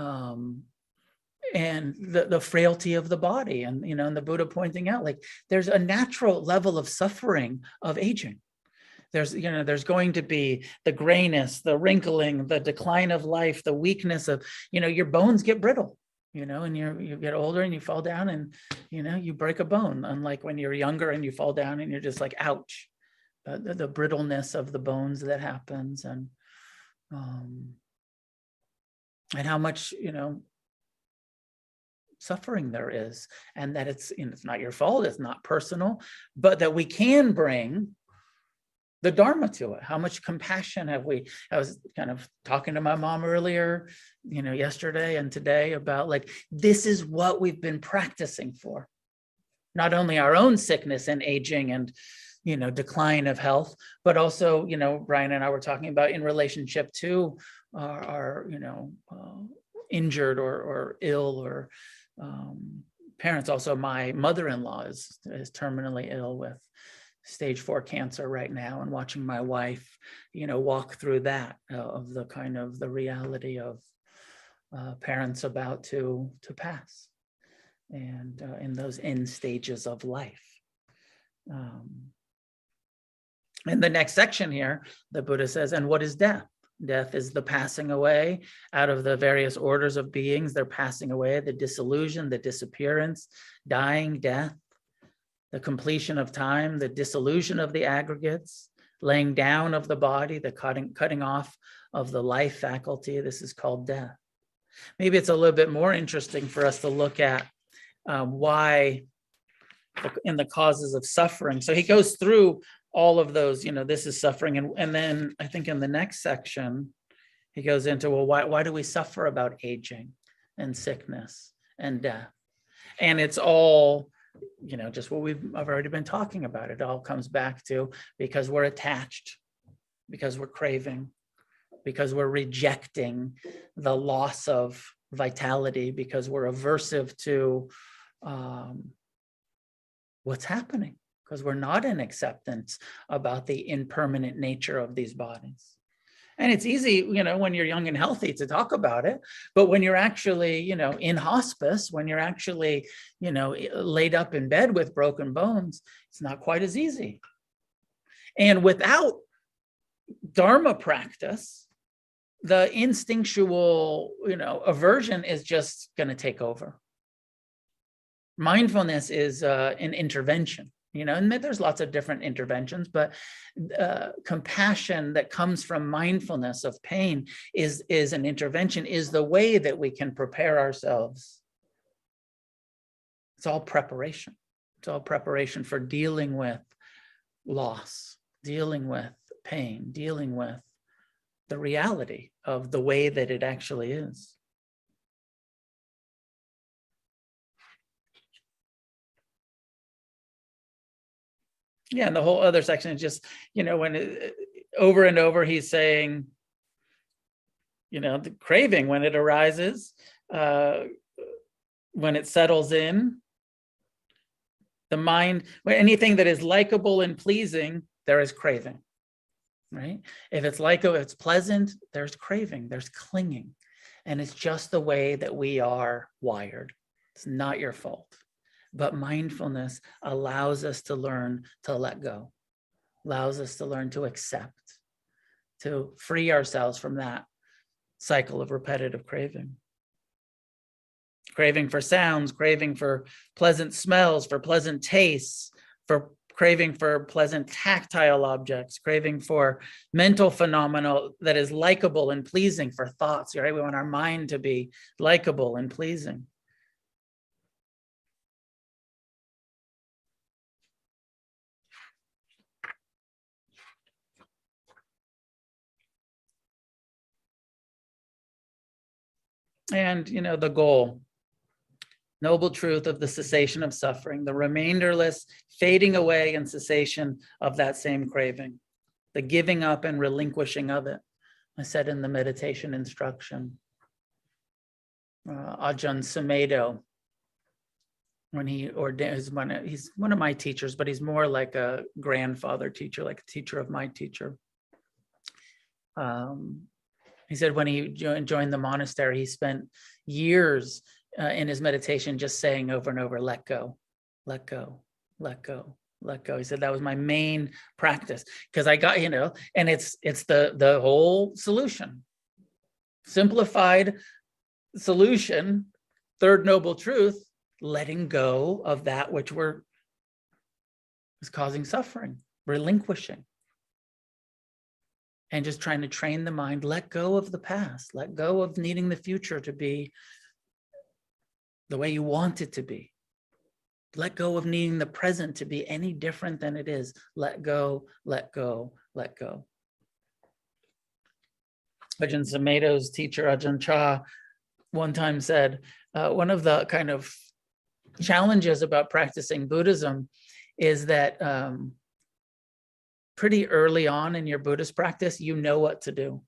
[SPEAKER 1] the frailty of the body, and and the Buddha pointing out, like, there's a natural level of suffering of aging. There's going to be the grayness, the wrinkling, the decline of life, the weakness of, your bones get brittle, and you get older and you fall down and, you break a bone. Unlike when you're younger and you fall down and you're just like, ouch, the brittleness of the bones that happens, and how much, suffering there is, and that it's not your fault, it's not personal, but that we can bring the Dharma to it? How much compassion have we? I was kind of talking to my mom earlier, yesterday and today about like, this is what we've been practicing for. Not only our own sickness and aging and, decline of health, but also, Brian and I were talking about in relationship to our injured or ill or parents. Also, my mother-in-law is terminally ill with stage 4 cancer right now, and watching my wife, walk through that of the kind of the reality of parents about to pass, and in those end stages of life. In the next section here, the Buddha says, and what is death? Death is the passing away out of the various orders of beings. They're passing away, the dissolution, the disappearance, dying, death, the completion of time, the dissolution of the aggregates, laying down of the body, the cutting off of the life faculty. This is called death. Maybe it's a little bit more interesting for us to look at why in the causes of suffering. So he goes through all of those, this is suffering. And then I think in the next section, he goes into, well, why do we suffer about aging and sickness and death? And it's all, just what I've already been talking about. It all comes back to because we're attached, because we're craving, because we're rejecting the loss of vitality, because we're aversive to what's happening, because we're not in acceptance about the impermanent nature of these bodies. And it's easy, when you're young and healthy to talk about it, but when you're actually, in hospice, when you're actually, laid up in bed with broken bones, it's not quite as easy. And without Dharma practice, the instinctual, aversion is just going to take over. Mindfulness is an intervention. And there's lots of different interventions, but compassion that comes from mindfulness of pain is an intervention, is the way that we can prepare ourselves. It's all preparation. It's all preparation for dealing with loss, dealing with pain, dealing with the reality of the way that it actually is. Yeah, and the whole other section is just, when over and over he's saying, the craving, when it arises, when it settles in, the mind, when anything that is likable and pleasing, there is craving, right? If it's likable, if it's pleasant, there's craving, there's clinging. And it's just the way that we are wired. It's not your fault. But mindfulness allows us to learn to let go, allows us to learn to accept, to free ourselves from that cycle of repetitive craving. Craving for sounds, craving for pleasant smells, for pleasant tastes, for craving for pleasant tactile objects, craving for mental phenomena that is likable and pleasing, for thoughts, right? We want our mind to be likable and pleasing. And, the goal, noble truth of the cessation of suffering, the remainderless fading away and cessation of that same craving, the giving up and relinquishing of it. I said in the meditation instruction, Ajahn Sumedho, when he ordained, he's one of my teachers, but he's more like a grandfather teacher, like a teacher of my teacher. He said when he joined the monastery, he spent years in his meditation just saying over and over, let go, let go, let go, let go. He said that was my main practice, because I got, and it's the whole solution. Simplified solution, third noble truth, letting go of that which is causing suffering, relinquishing. And just trying to train the mind, let go of the past, let go of needing the future to be the way you want it to be. Let go of needing the present to be any different than it is. Let go, let go, let go. Ajahn Sumedho's teacher, Ajahn Chah, one time said, one of the kind of challenges about practicing Buddhism is that pretty early on in your Buddhist practice, you know what to do,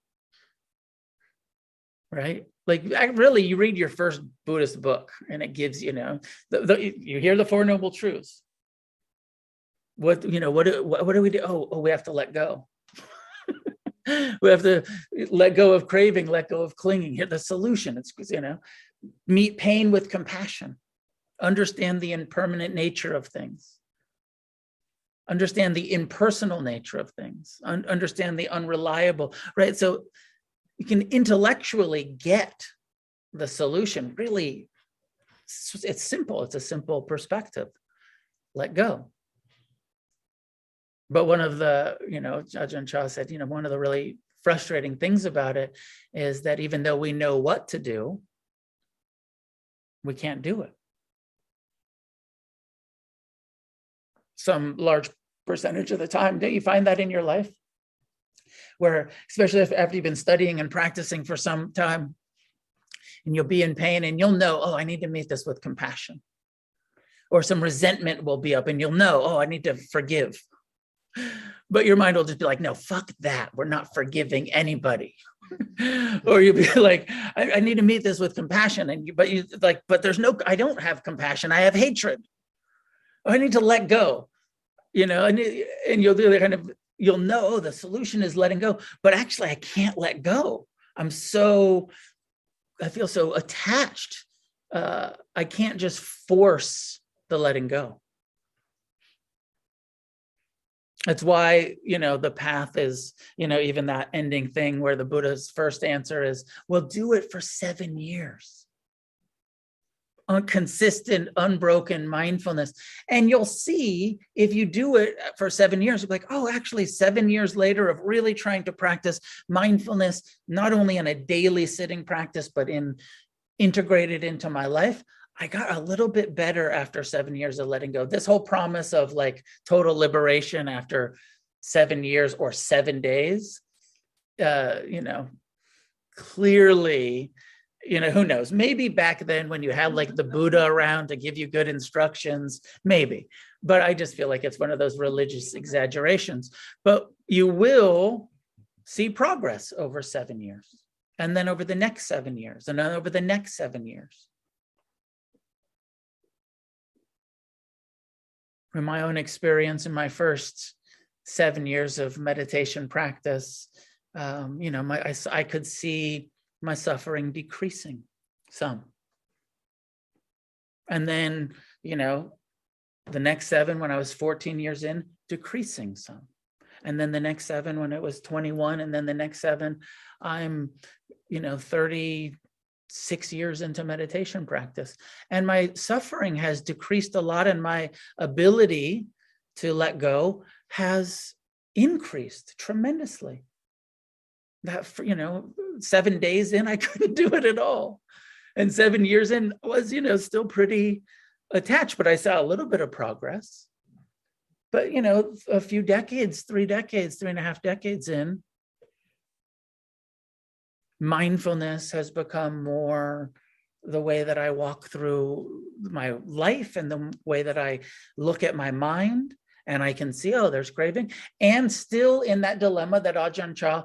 [SPEAKER 1] right? Like really, you read your first Buddhist book and it gives, you hear the Four Noble Truths. What do we do? Oh, we have to let go. We have to let go of craving, let go of clinging. Here, the solution, it's, meet pain with compassion. Understand the impermanent nature of things. Understand the impersonal nature of things. Understand the unreliable, right? So you can intellectually get the solution. Really, it's simple. It's a simple perspective. Let go. But one of the, Ajahn Chah said, one of the really frustrating things about it is that even though we know what to do, we can't do it. Some large percentage of the time. Don't you find that in your life? Where, especially after you've been studying and practicing for some time, and you'll be in pain and you'll know, oh, I need to meet this with compassion. Or some resentment will be up and you'll know, oh, I need to forgive. But your mind will just be like, no, fuck that. We're not forgiving anybody. Or you'll be like, I need to meet this with compassion. But there's no, I don't have compassion. I have hatred. I need to let go, and you'll do the kind of, you'll know, oh, the solution is letting go, but actually I can't let go. I feel so attached. I can't just force the letting go. That's why, the path is, even that ending thing where the Buddha's first answer is, well, do it for 7 years. Consistent, unbroken mindfulness. And you'll see if you do it for 7 years, you'll be like, oh, actually 7 years later of really trying to practice mindfulness, not only in a daily sitting practice, but integrated into my life, I got a little bit better after 7 years of letting go. This whole promise of like total liberation after 7 years or 7 days, clearly, who knows? Maybe back then when you had like the Buddha around to give you good instructions, maybe. But I just feel like it's one of those religious exaggerations. But you will see progress over 7 years, and then over the next 7 years, and then over the next 7 years. From my own experience in my first 7 years of meditation practice, I could see my suffering decreasing some. And then, the next 7, when I was 14 years in, decreasing some. And then the next 7 when it was 21, and then the next 7, I'm, 36 years into meditation practice. And my suffering has decreased a lot, and my ability to let go has increased tremendously. That, 7 days in, I couldn't do it at all. And 7 years in was, still pretty attached, but I saw a little bit of progress. But, a few decades, 3.5 decades in, mindfulness has become more the way that I walk through my life and the way that I look at my mind. And I can see, oh, there's craving. And still in that dilemma that Ajahn Chah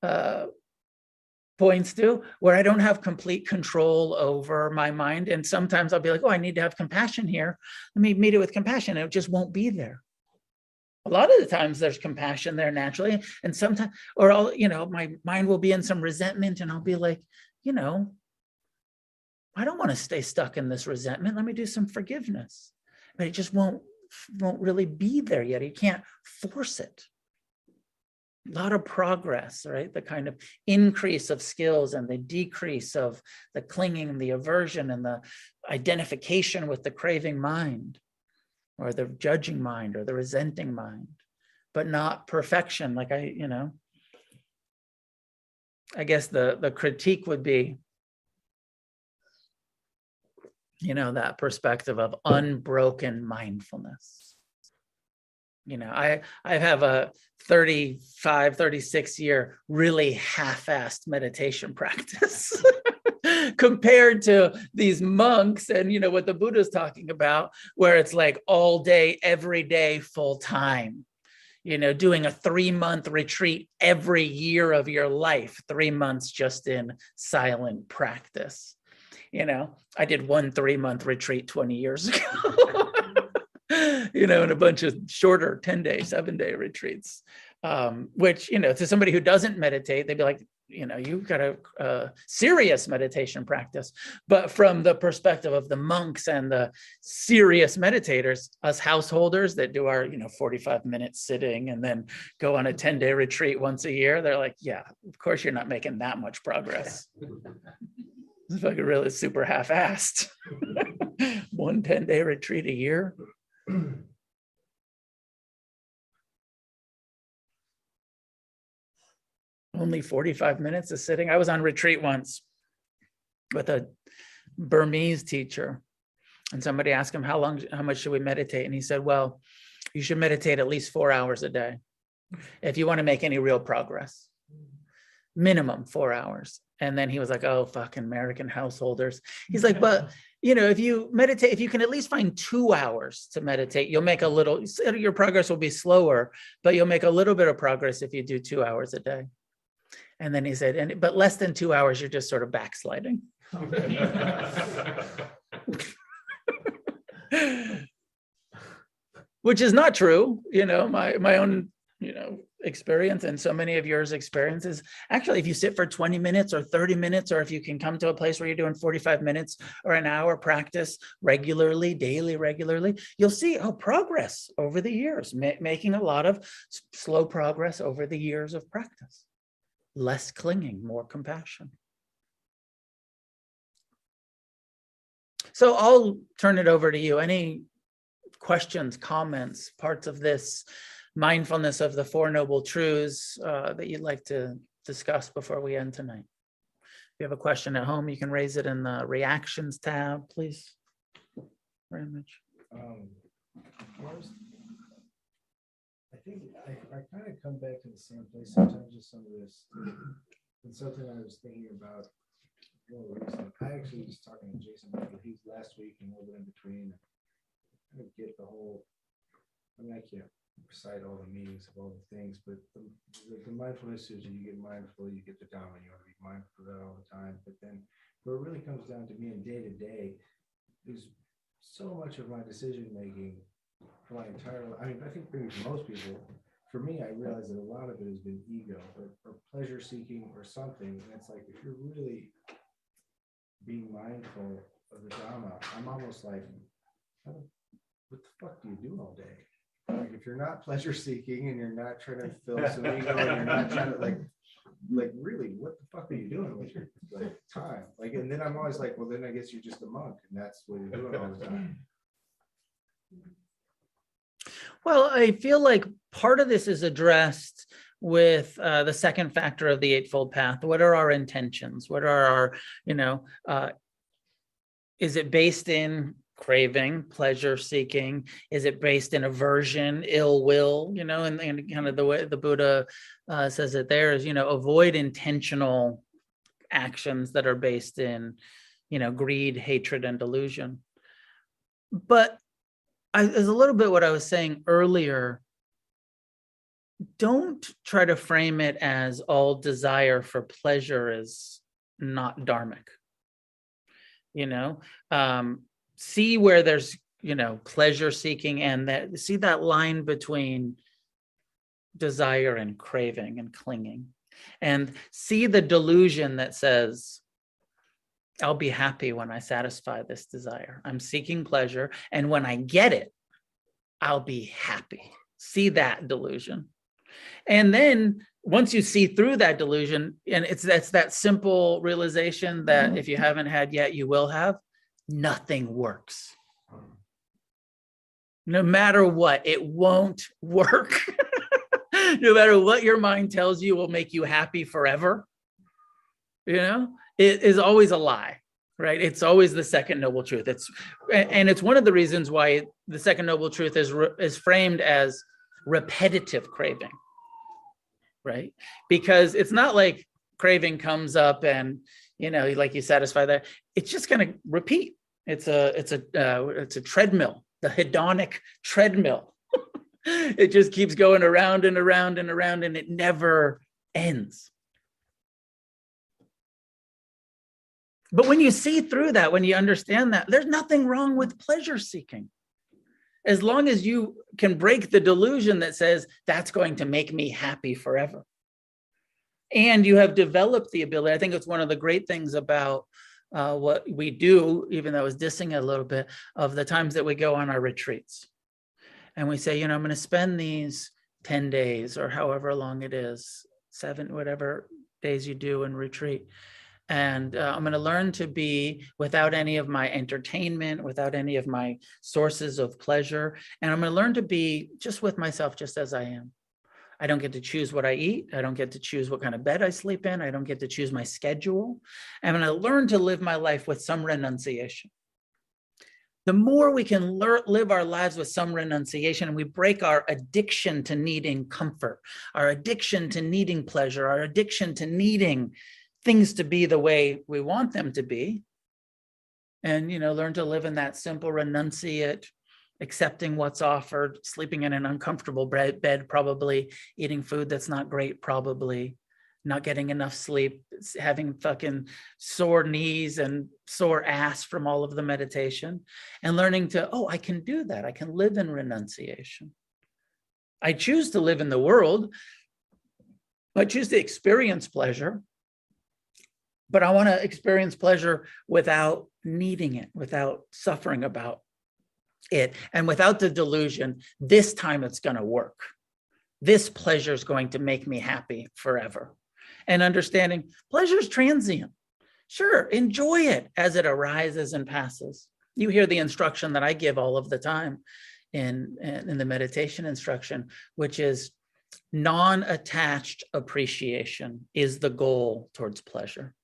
[SPEAKER 1] points to, where I don't have complete control over my mind. And sometimes I'll be like, oh, I need to have compassion here. Let me meet it with compassion. It just won't be there. A lot of the times there's compassion there naturally. And sometimes, or my mind will be in some resentment and I'll be like, I don't want to stay stuck in this resentment. Let me do some forgiveness. But it just won't really be there yet. You can't force it. A lot of progress, right? The kind of increase of skills and the decrease of the clinging, the aversion, and the identification with the craving mind, or the judging mind, or the resenting mind, but not perfection. Like I guess the critique would be, that perspective of unbroken mindfulness. I have a 35, 36 year really half-assed meditation practice compared to these monks and, what the Buddha's talking about, where it's like all day, every day, full time, doing a 3-month retreat every year of your life, 3 months just in silent practice. I did one 3-month retreat 20 years ago. And a bunch of shorter 10-day, 7-day retreats, which, to somebody who doesn't meditate, they'd be like, you've got a serious meditation practice. But from the perspective of the monks and the serious meditators, us householders that do our, 45 minutes sitting and then go on a 10-day retreat once a year, they're like, yeah, of course you're not making that much progress. It's fucking really super half-assed. One 10-day retreat a year. Only 45 minutes of sitting. I was on retreat once with a Burmese teacher, and somebody asked him, how much should we meditate? And he said, well, you should meditate at least 4 hours a day if you want to make any real progress. Minimum 4 hours. And then he was like, oh, fucking American householders. He's like, but if you meditate, if you can at least find 2 hours to meditate, you'll make a little, your progress will be slower, but you'll make a little bit of progress if you do 2 hours a day. And then he said, but less than 2 hours, you're just sort of backsliding. Which is not true. My own, experience and so many of yours experiences. Actually, if you sit for 20 minutes or 30 minutes, or if you can come to a place where you're doing 45 minutes or an hour practice regularly, daily, regularly, you'll see progress over the years, making a lot of slow progress over the years of practice. Less clinging, more compassion. So I'll turn it over to you. Any questions, comments, parts of this mindfulness of the Four Noble Truths that you'd like to discuss before we end tonight? If you have a question at home, you can raise it in the reactions tab, please. Very much.
[SPEAKER 2] I think I kind of come back to the same place sometimes with some of this. And something I was thinking about more recently. I actually was talking to Jason about it last week and a little bit in between. I kind of get the whole, I can't recite all the meanings of all the things, but the mindfulness is you get mindful, you get the Dhamma, you want to be mindful of that all the time. But then where it really comes down to me in day to day, there's so much of my decision making for my entire life. I think maybe for most people, for me, I realize that a lot of it has been ego or pleasure seeking or something. And it's like, if you're really being mindful of the Dhamma, I'm almost like, what the fuck do you do all day? Like, if you're not pleasure seeking and you're not trying to fill some ego and you're not trying to like really, what the fuck are you doing with your time? And then I'm always like, well, then I guess you're just a monk and that's what you're doing all the time.
[SPEAKER 1] Well, I feel like part of this is addressed with the second factor of the Eightfold Path. What are our intentions? What are our, is it based in craving, pleasure seeking? Is it based in aversion, ill will? And kind of the way the Buddha says it there is, avoid intentional actions that are based in, greed, hatred, and delusion. But as a little bit what I was saying earlier, don't try to frame it as all desire for pleasure is not dharmic. See where there's, pleasure seeking and see that line between desire and craving and clinging, and see the delusion that says, I'll be happy when I satisfy this desire. I'm seeking pleasure, and when I get it, I'll be happy. See that delusion. And then once you see through that delusion, and that's that simple realization that if you haven't had yet, you will have, nothing works. No matter what, it won't work. No matter what your mind tells you will make you happy forever. It is always a lie, right? It's always the second noble truth. It's one of the reasons why the second noble truth is framed as repetitive craving, right? Because it's not like craving comes up and, like you satisfy that. It's just going to repeat. It's a treadmill, the hedonic treadmill. It just keeps going around and around and around, and it never ends. But when you see through that, when you understand that, there's nothing wrong with pleasure seeking. As long as you can break the delusion that says that's going to make me happy forever. And you have developed the ability. I think it's one of the great things about what we do, even though I was dissing it a little bit, of the times that we go on our retreats. And we say, I'm going to spend these 10 days or however long it is, 7, whatever days you do in retreat. And I'm going to learn to be without any of my entertainment, without any of my sources of pleasure. And I'm going to learn to be just with myself, just as I am. I don't get to choose what I eat. I don't get to choose what kind of bed I sleep in. I don't get to choose my schedule. I'm going to learn to live my life with some renunciation. The more we can live our lives with some renunciation, and we break our addiction to needing comfort, our addiction to needing pleasure, our addiction to needing things to be the way we want them to be, and learn to live in that simple renunciate, accepting what's offered, sleeping in an uncomfortable bed, probably eating food that's not great, probably not getting enough sleep, having fucking sore knees and sore ass from all of the meditation, and learning to, I can do that. I can live in renunciation. I choose to live in the world. I choose to experience pleasure, but I want to experience pleasure without needing it, without suffering about it, and without the delusion, this time it's going to work. This pleasure is going to make me happy forever. And understanding pleasure is transient. Sure, enjoy it as it arises and passes. You hear the instruction that I give all of the time in the meditation instruction, which is non-attached appreciation is the goal towards pleasure.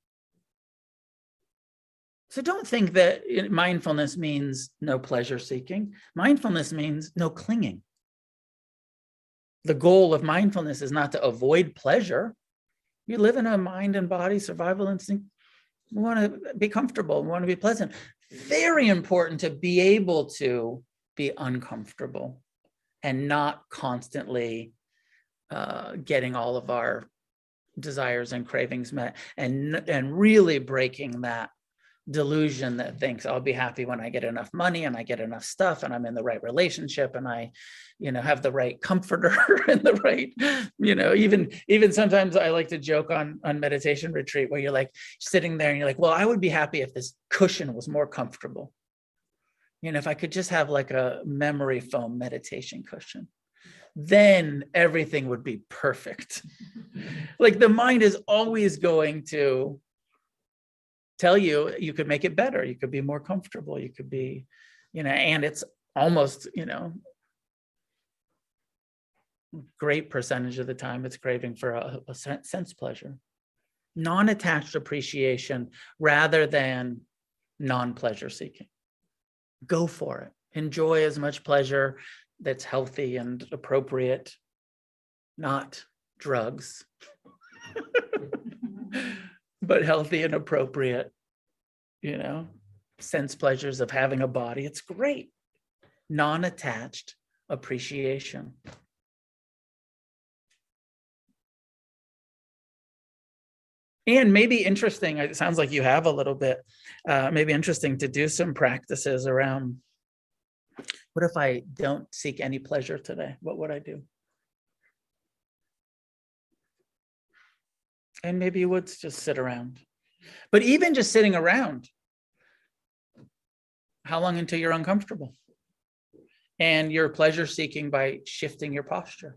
[SPEAKER 1] So don't think that mindfulness means no pleasure seeking. Mindfulness means no clinging. The goal of mindfulness is not to avoid pleasure. You live in a mind and body survival instinct. We want to be comfortable. We want to be pleasant. Very important to be able to be uncomfortable and not constantly getting all of our desires and cravings met, and really breaking that delusion that thinks I'll be happy when I get enough money and I get enough stuff and I'm in the right relationship and I, have the right comforter and the right, even sometimes I like to joke on meditation retreat where you're like sitting there and you're like, well, I would be happy if this cushion was more comfortable. If I could just have like a memory foam meditation cushion, then everything would be perfect. Like the mind is always going to tell you, you could make it better. You could be more comfortable. You could be, and it's almost, great percentage of the time it's craving for a sense pleasure. Non-attached appreciation rather than non-pleasure seeking. Go for it. Enjoy as much pleasure that's healthy and appropriate, not drugs. But healthy and appropriate, sense pleasures of having a body. It's great. Non-attached appreciation. And maybe interesting, it sounds like you have a little bit, maybe interesting to do some practices around, what if I don't seek any pleasure today? What would I do? And maybe you would just sit around. But even just sitting around, how long until you're uncomfortable? And you're pleasure seeking by shifting your posture.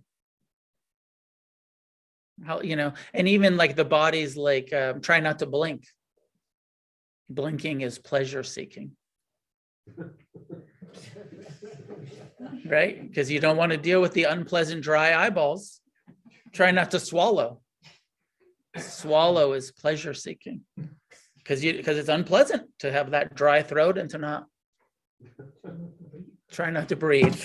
[SPEAKER 1] How, and even like the body's like, try not to blink. Blinking is pleasure seeking. Right? Because you don't want to deal with the unpleasant dry eyeballs. Try not to swallow. Swallow is pleasure seeking because it's unpleasant to have that dry throat and to not Try not to breathe.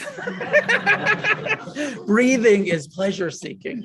[SPEAKER 1] Breathing is pleasure seeking.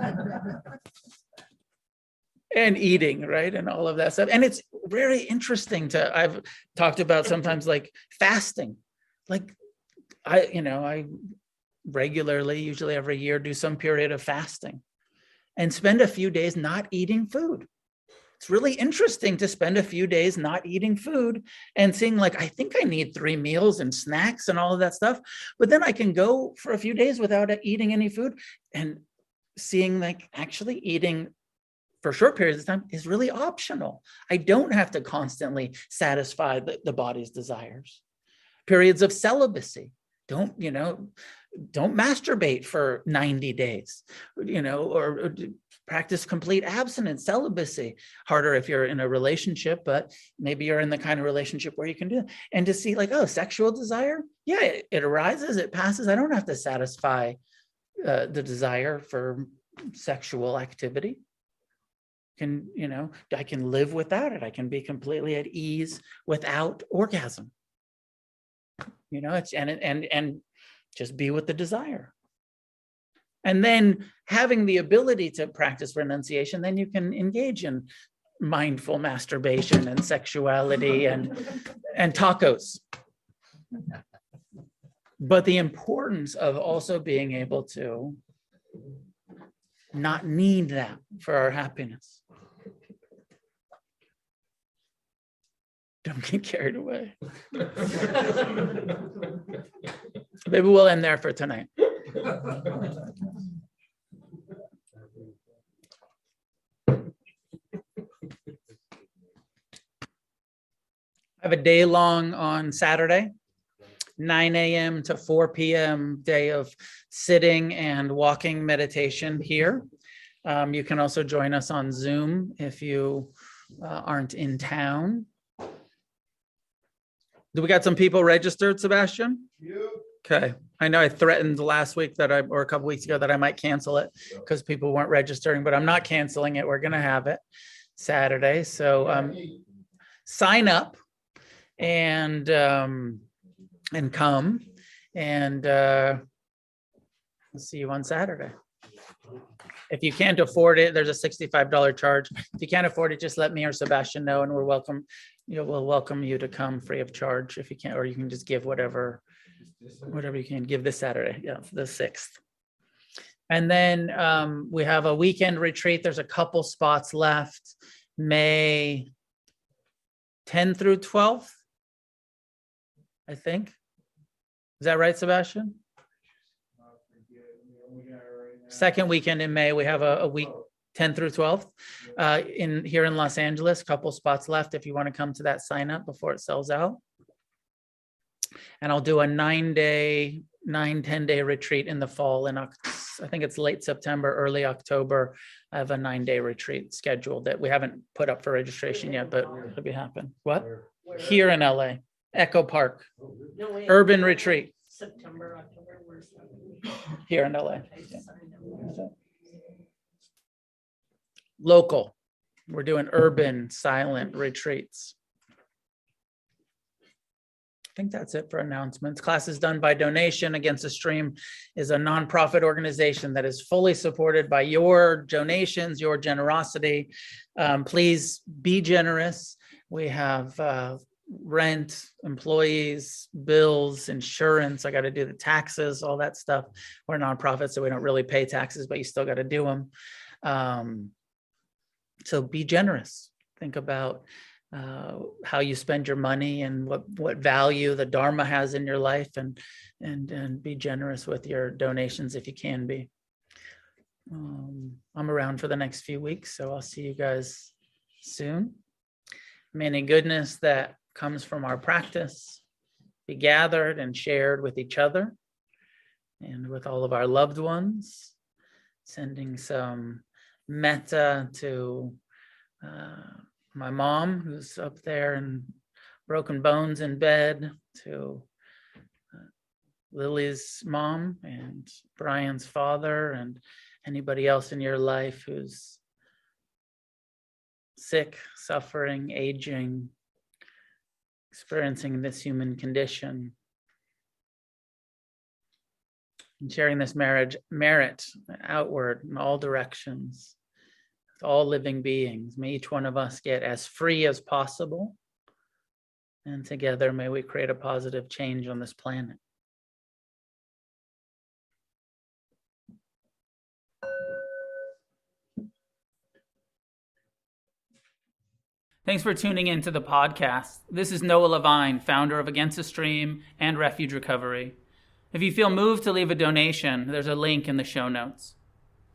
[SPEAKER 1] And eating, right? And all of that stuff. And it's very interesting I've talked about sometimes like fasting. Like I regularly, usually every year, do some period of fasting and spend a few days not eating food. It's really interesting to spend a few days not eating food and seeing like, I think I need 3 meals and snacks and all of that stuff. But then I can go for a few days without eating any food and seeing like actually eating for short periods of time is really optional. I don't have to constantly satisfy the body's desires. Periods of celibacy. Don't masturbate for 90 days, or practice complete abstinence, celibacy. Harder if you're in a relationship, but maybe you're in the kind of relationship where you can do it. And to see like, oh, sexual desire, yeah, it arises, it passes. I don't have to satisfy the desire for sexual activity. I can live without it. I can be completely at ease without orgasm. It's and just be with the desire. And then having the ability to practice renunciation, then you can engage in mindful masturbation and sexuality and tacos. But the importance of also being able to not need that for our happiness. Don't get carried away. Maybe we'll end there for tonight. I have a day long on Saturday, 9 a.m. to 4 p.m. day of sitting and walking meditation here. You can also join us on Zoom if you aren't in town. Do we got some people registered, Sebastian?
[SPEAKER 2] Yep.
[SPEAKER 1] Okay. I know I threatened last week or a couple weeks ago that I might cancel it because people weren't registering, but I'm not canceling it. We're going to have it Saturday. So sign up and come and we'll see you on Saturday. If you can't afford it, there's a $65 charge. If you can't afford it, just let me or Sebastian know, and we'll welcome you to come free of charge if you can't, or you can just give whatever you can give this Saturday, the 6th. And then we have a weekend retreat. There's a couple spots left, May 10 through 12th, I think. Is that right, Sebastian? Second weekend in May, we have a week 10 through 12th here in Los Angeles. Couple spots left if you want to come to that sign up before it sells out. And I'll do a 10-day retreat in the fall. I think it's late September, early October. I have a 9-day retreat scheduled that we haven't put up for registration yet, but it'll be happen. What?
[SPEAKER 3] Where?
[SPEAKER 1] Here in LA, Echo Park,
[SPEAKER 3] No, wait.
[SPEAKER 1] urban retreat.
[SPEAKER 3] September, October, where's that?
[SPEAKER 1] Here in LA. Local. We're doing urban silent retreats. I think that's it for announcements. Classes done by donation. Against the Stream is a nonprofit organization that is fully supported by your donations, your generosity. Please be generous. We have rent, employees, bills, insurance. I got to do the taxes, all that stuff. We're a nonprofit, so we don't really pay taxes, but you still got to do them. So be generous. Think about how you spend your money and what value the Dharma has in your life, and be generous with your donations if you can be. I'm around for the next few weeks, so I'll see you guys soon. May any goodness that comes from our practice be gathered and shared with each other and with all of our loved ones, sending some metta to my mom, who's up there in broken bones in bed, to Lily's mom and Brian's father, and anybody else in your life who's sick, suffering, aging, experiencing this human condition. and sharing this merit outward in all directions, with all living beings. May each one of us get as free as possible. And together, may we create a positive change on this planet. Thanks for tuning in to the podcast. This is Noah Levine, founder of Against the Stream and Refuge Recovery. If you feel moved to leave a donation, there's a link in the show notes.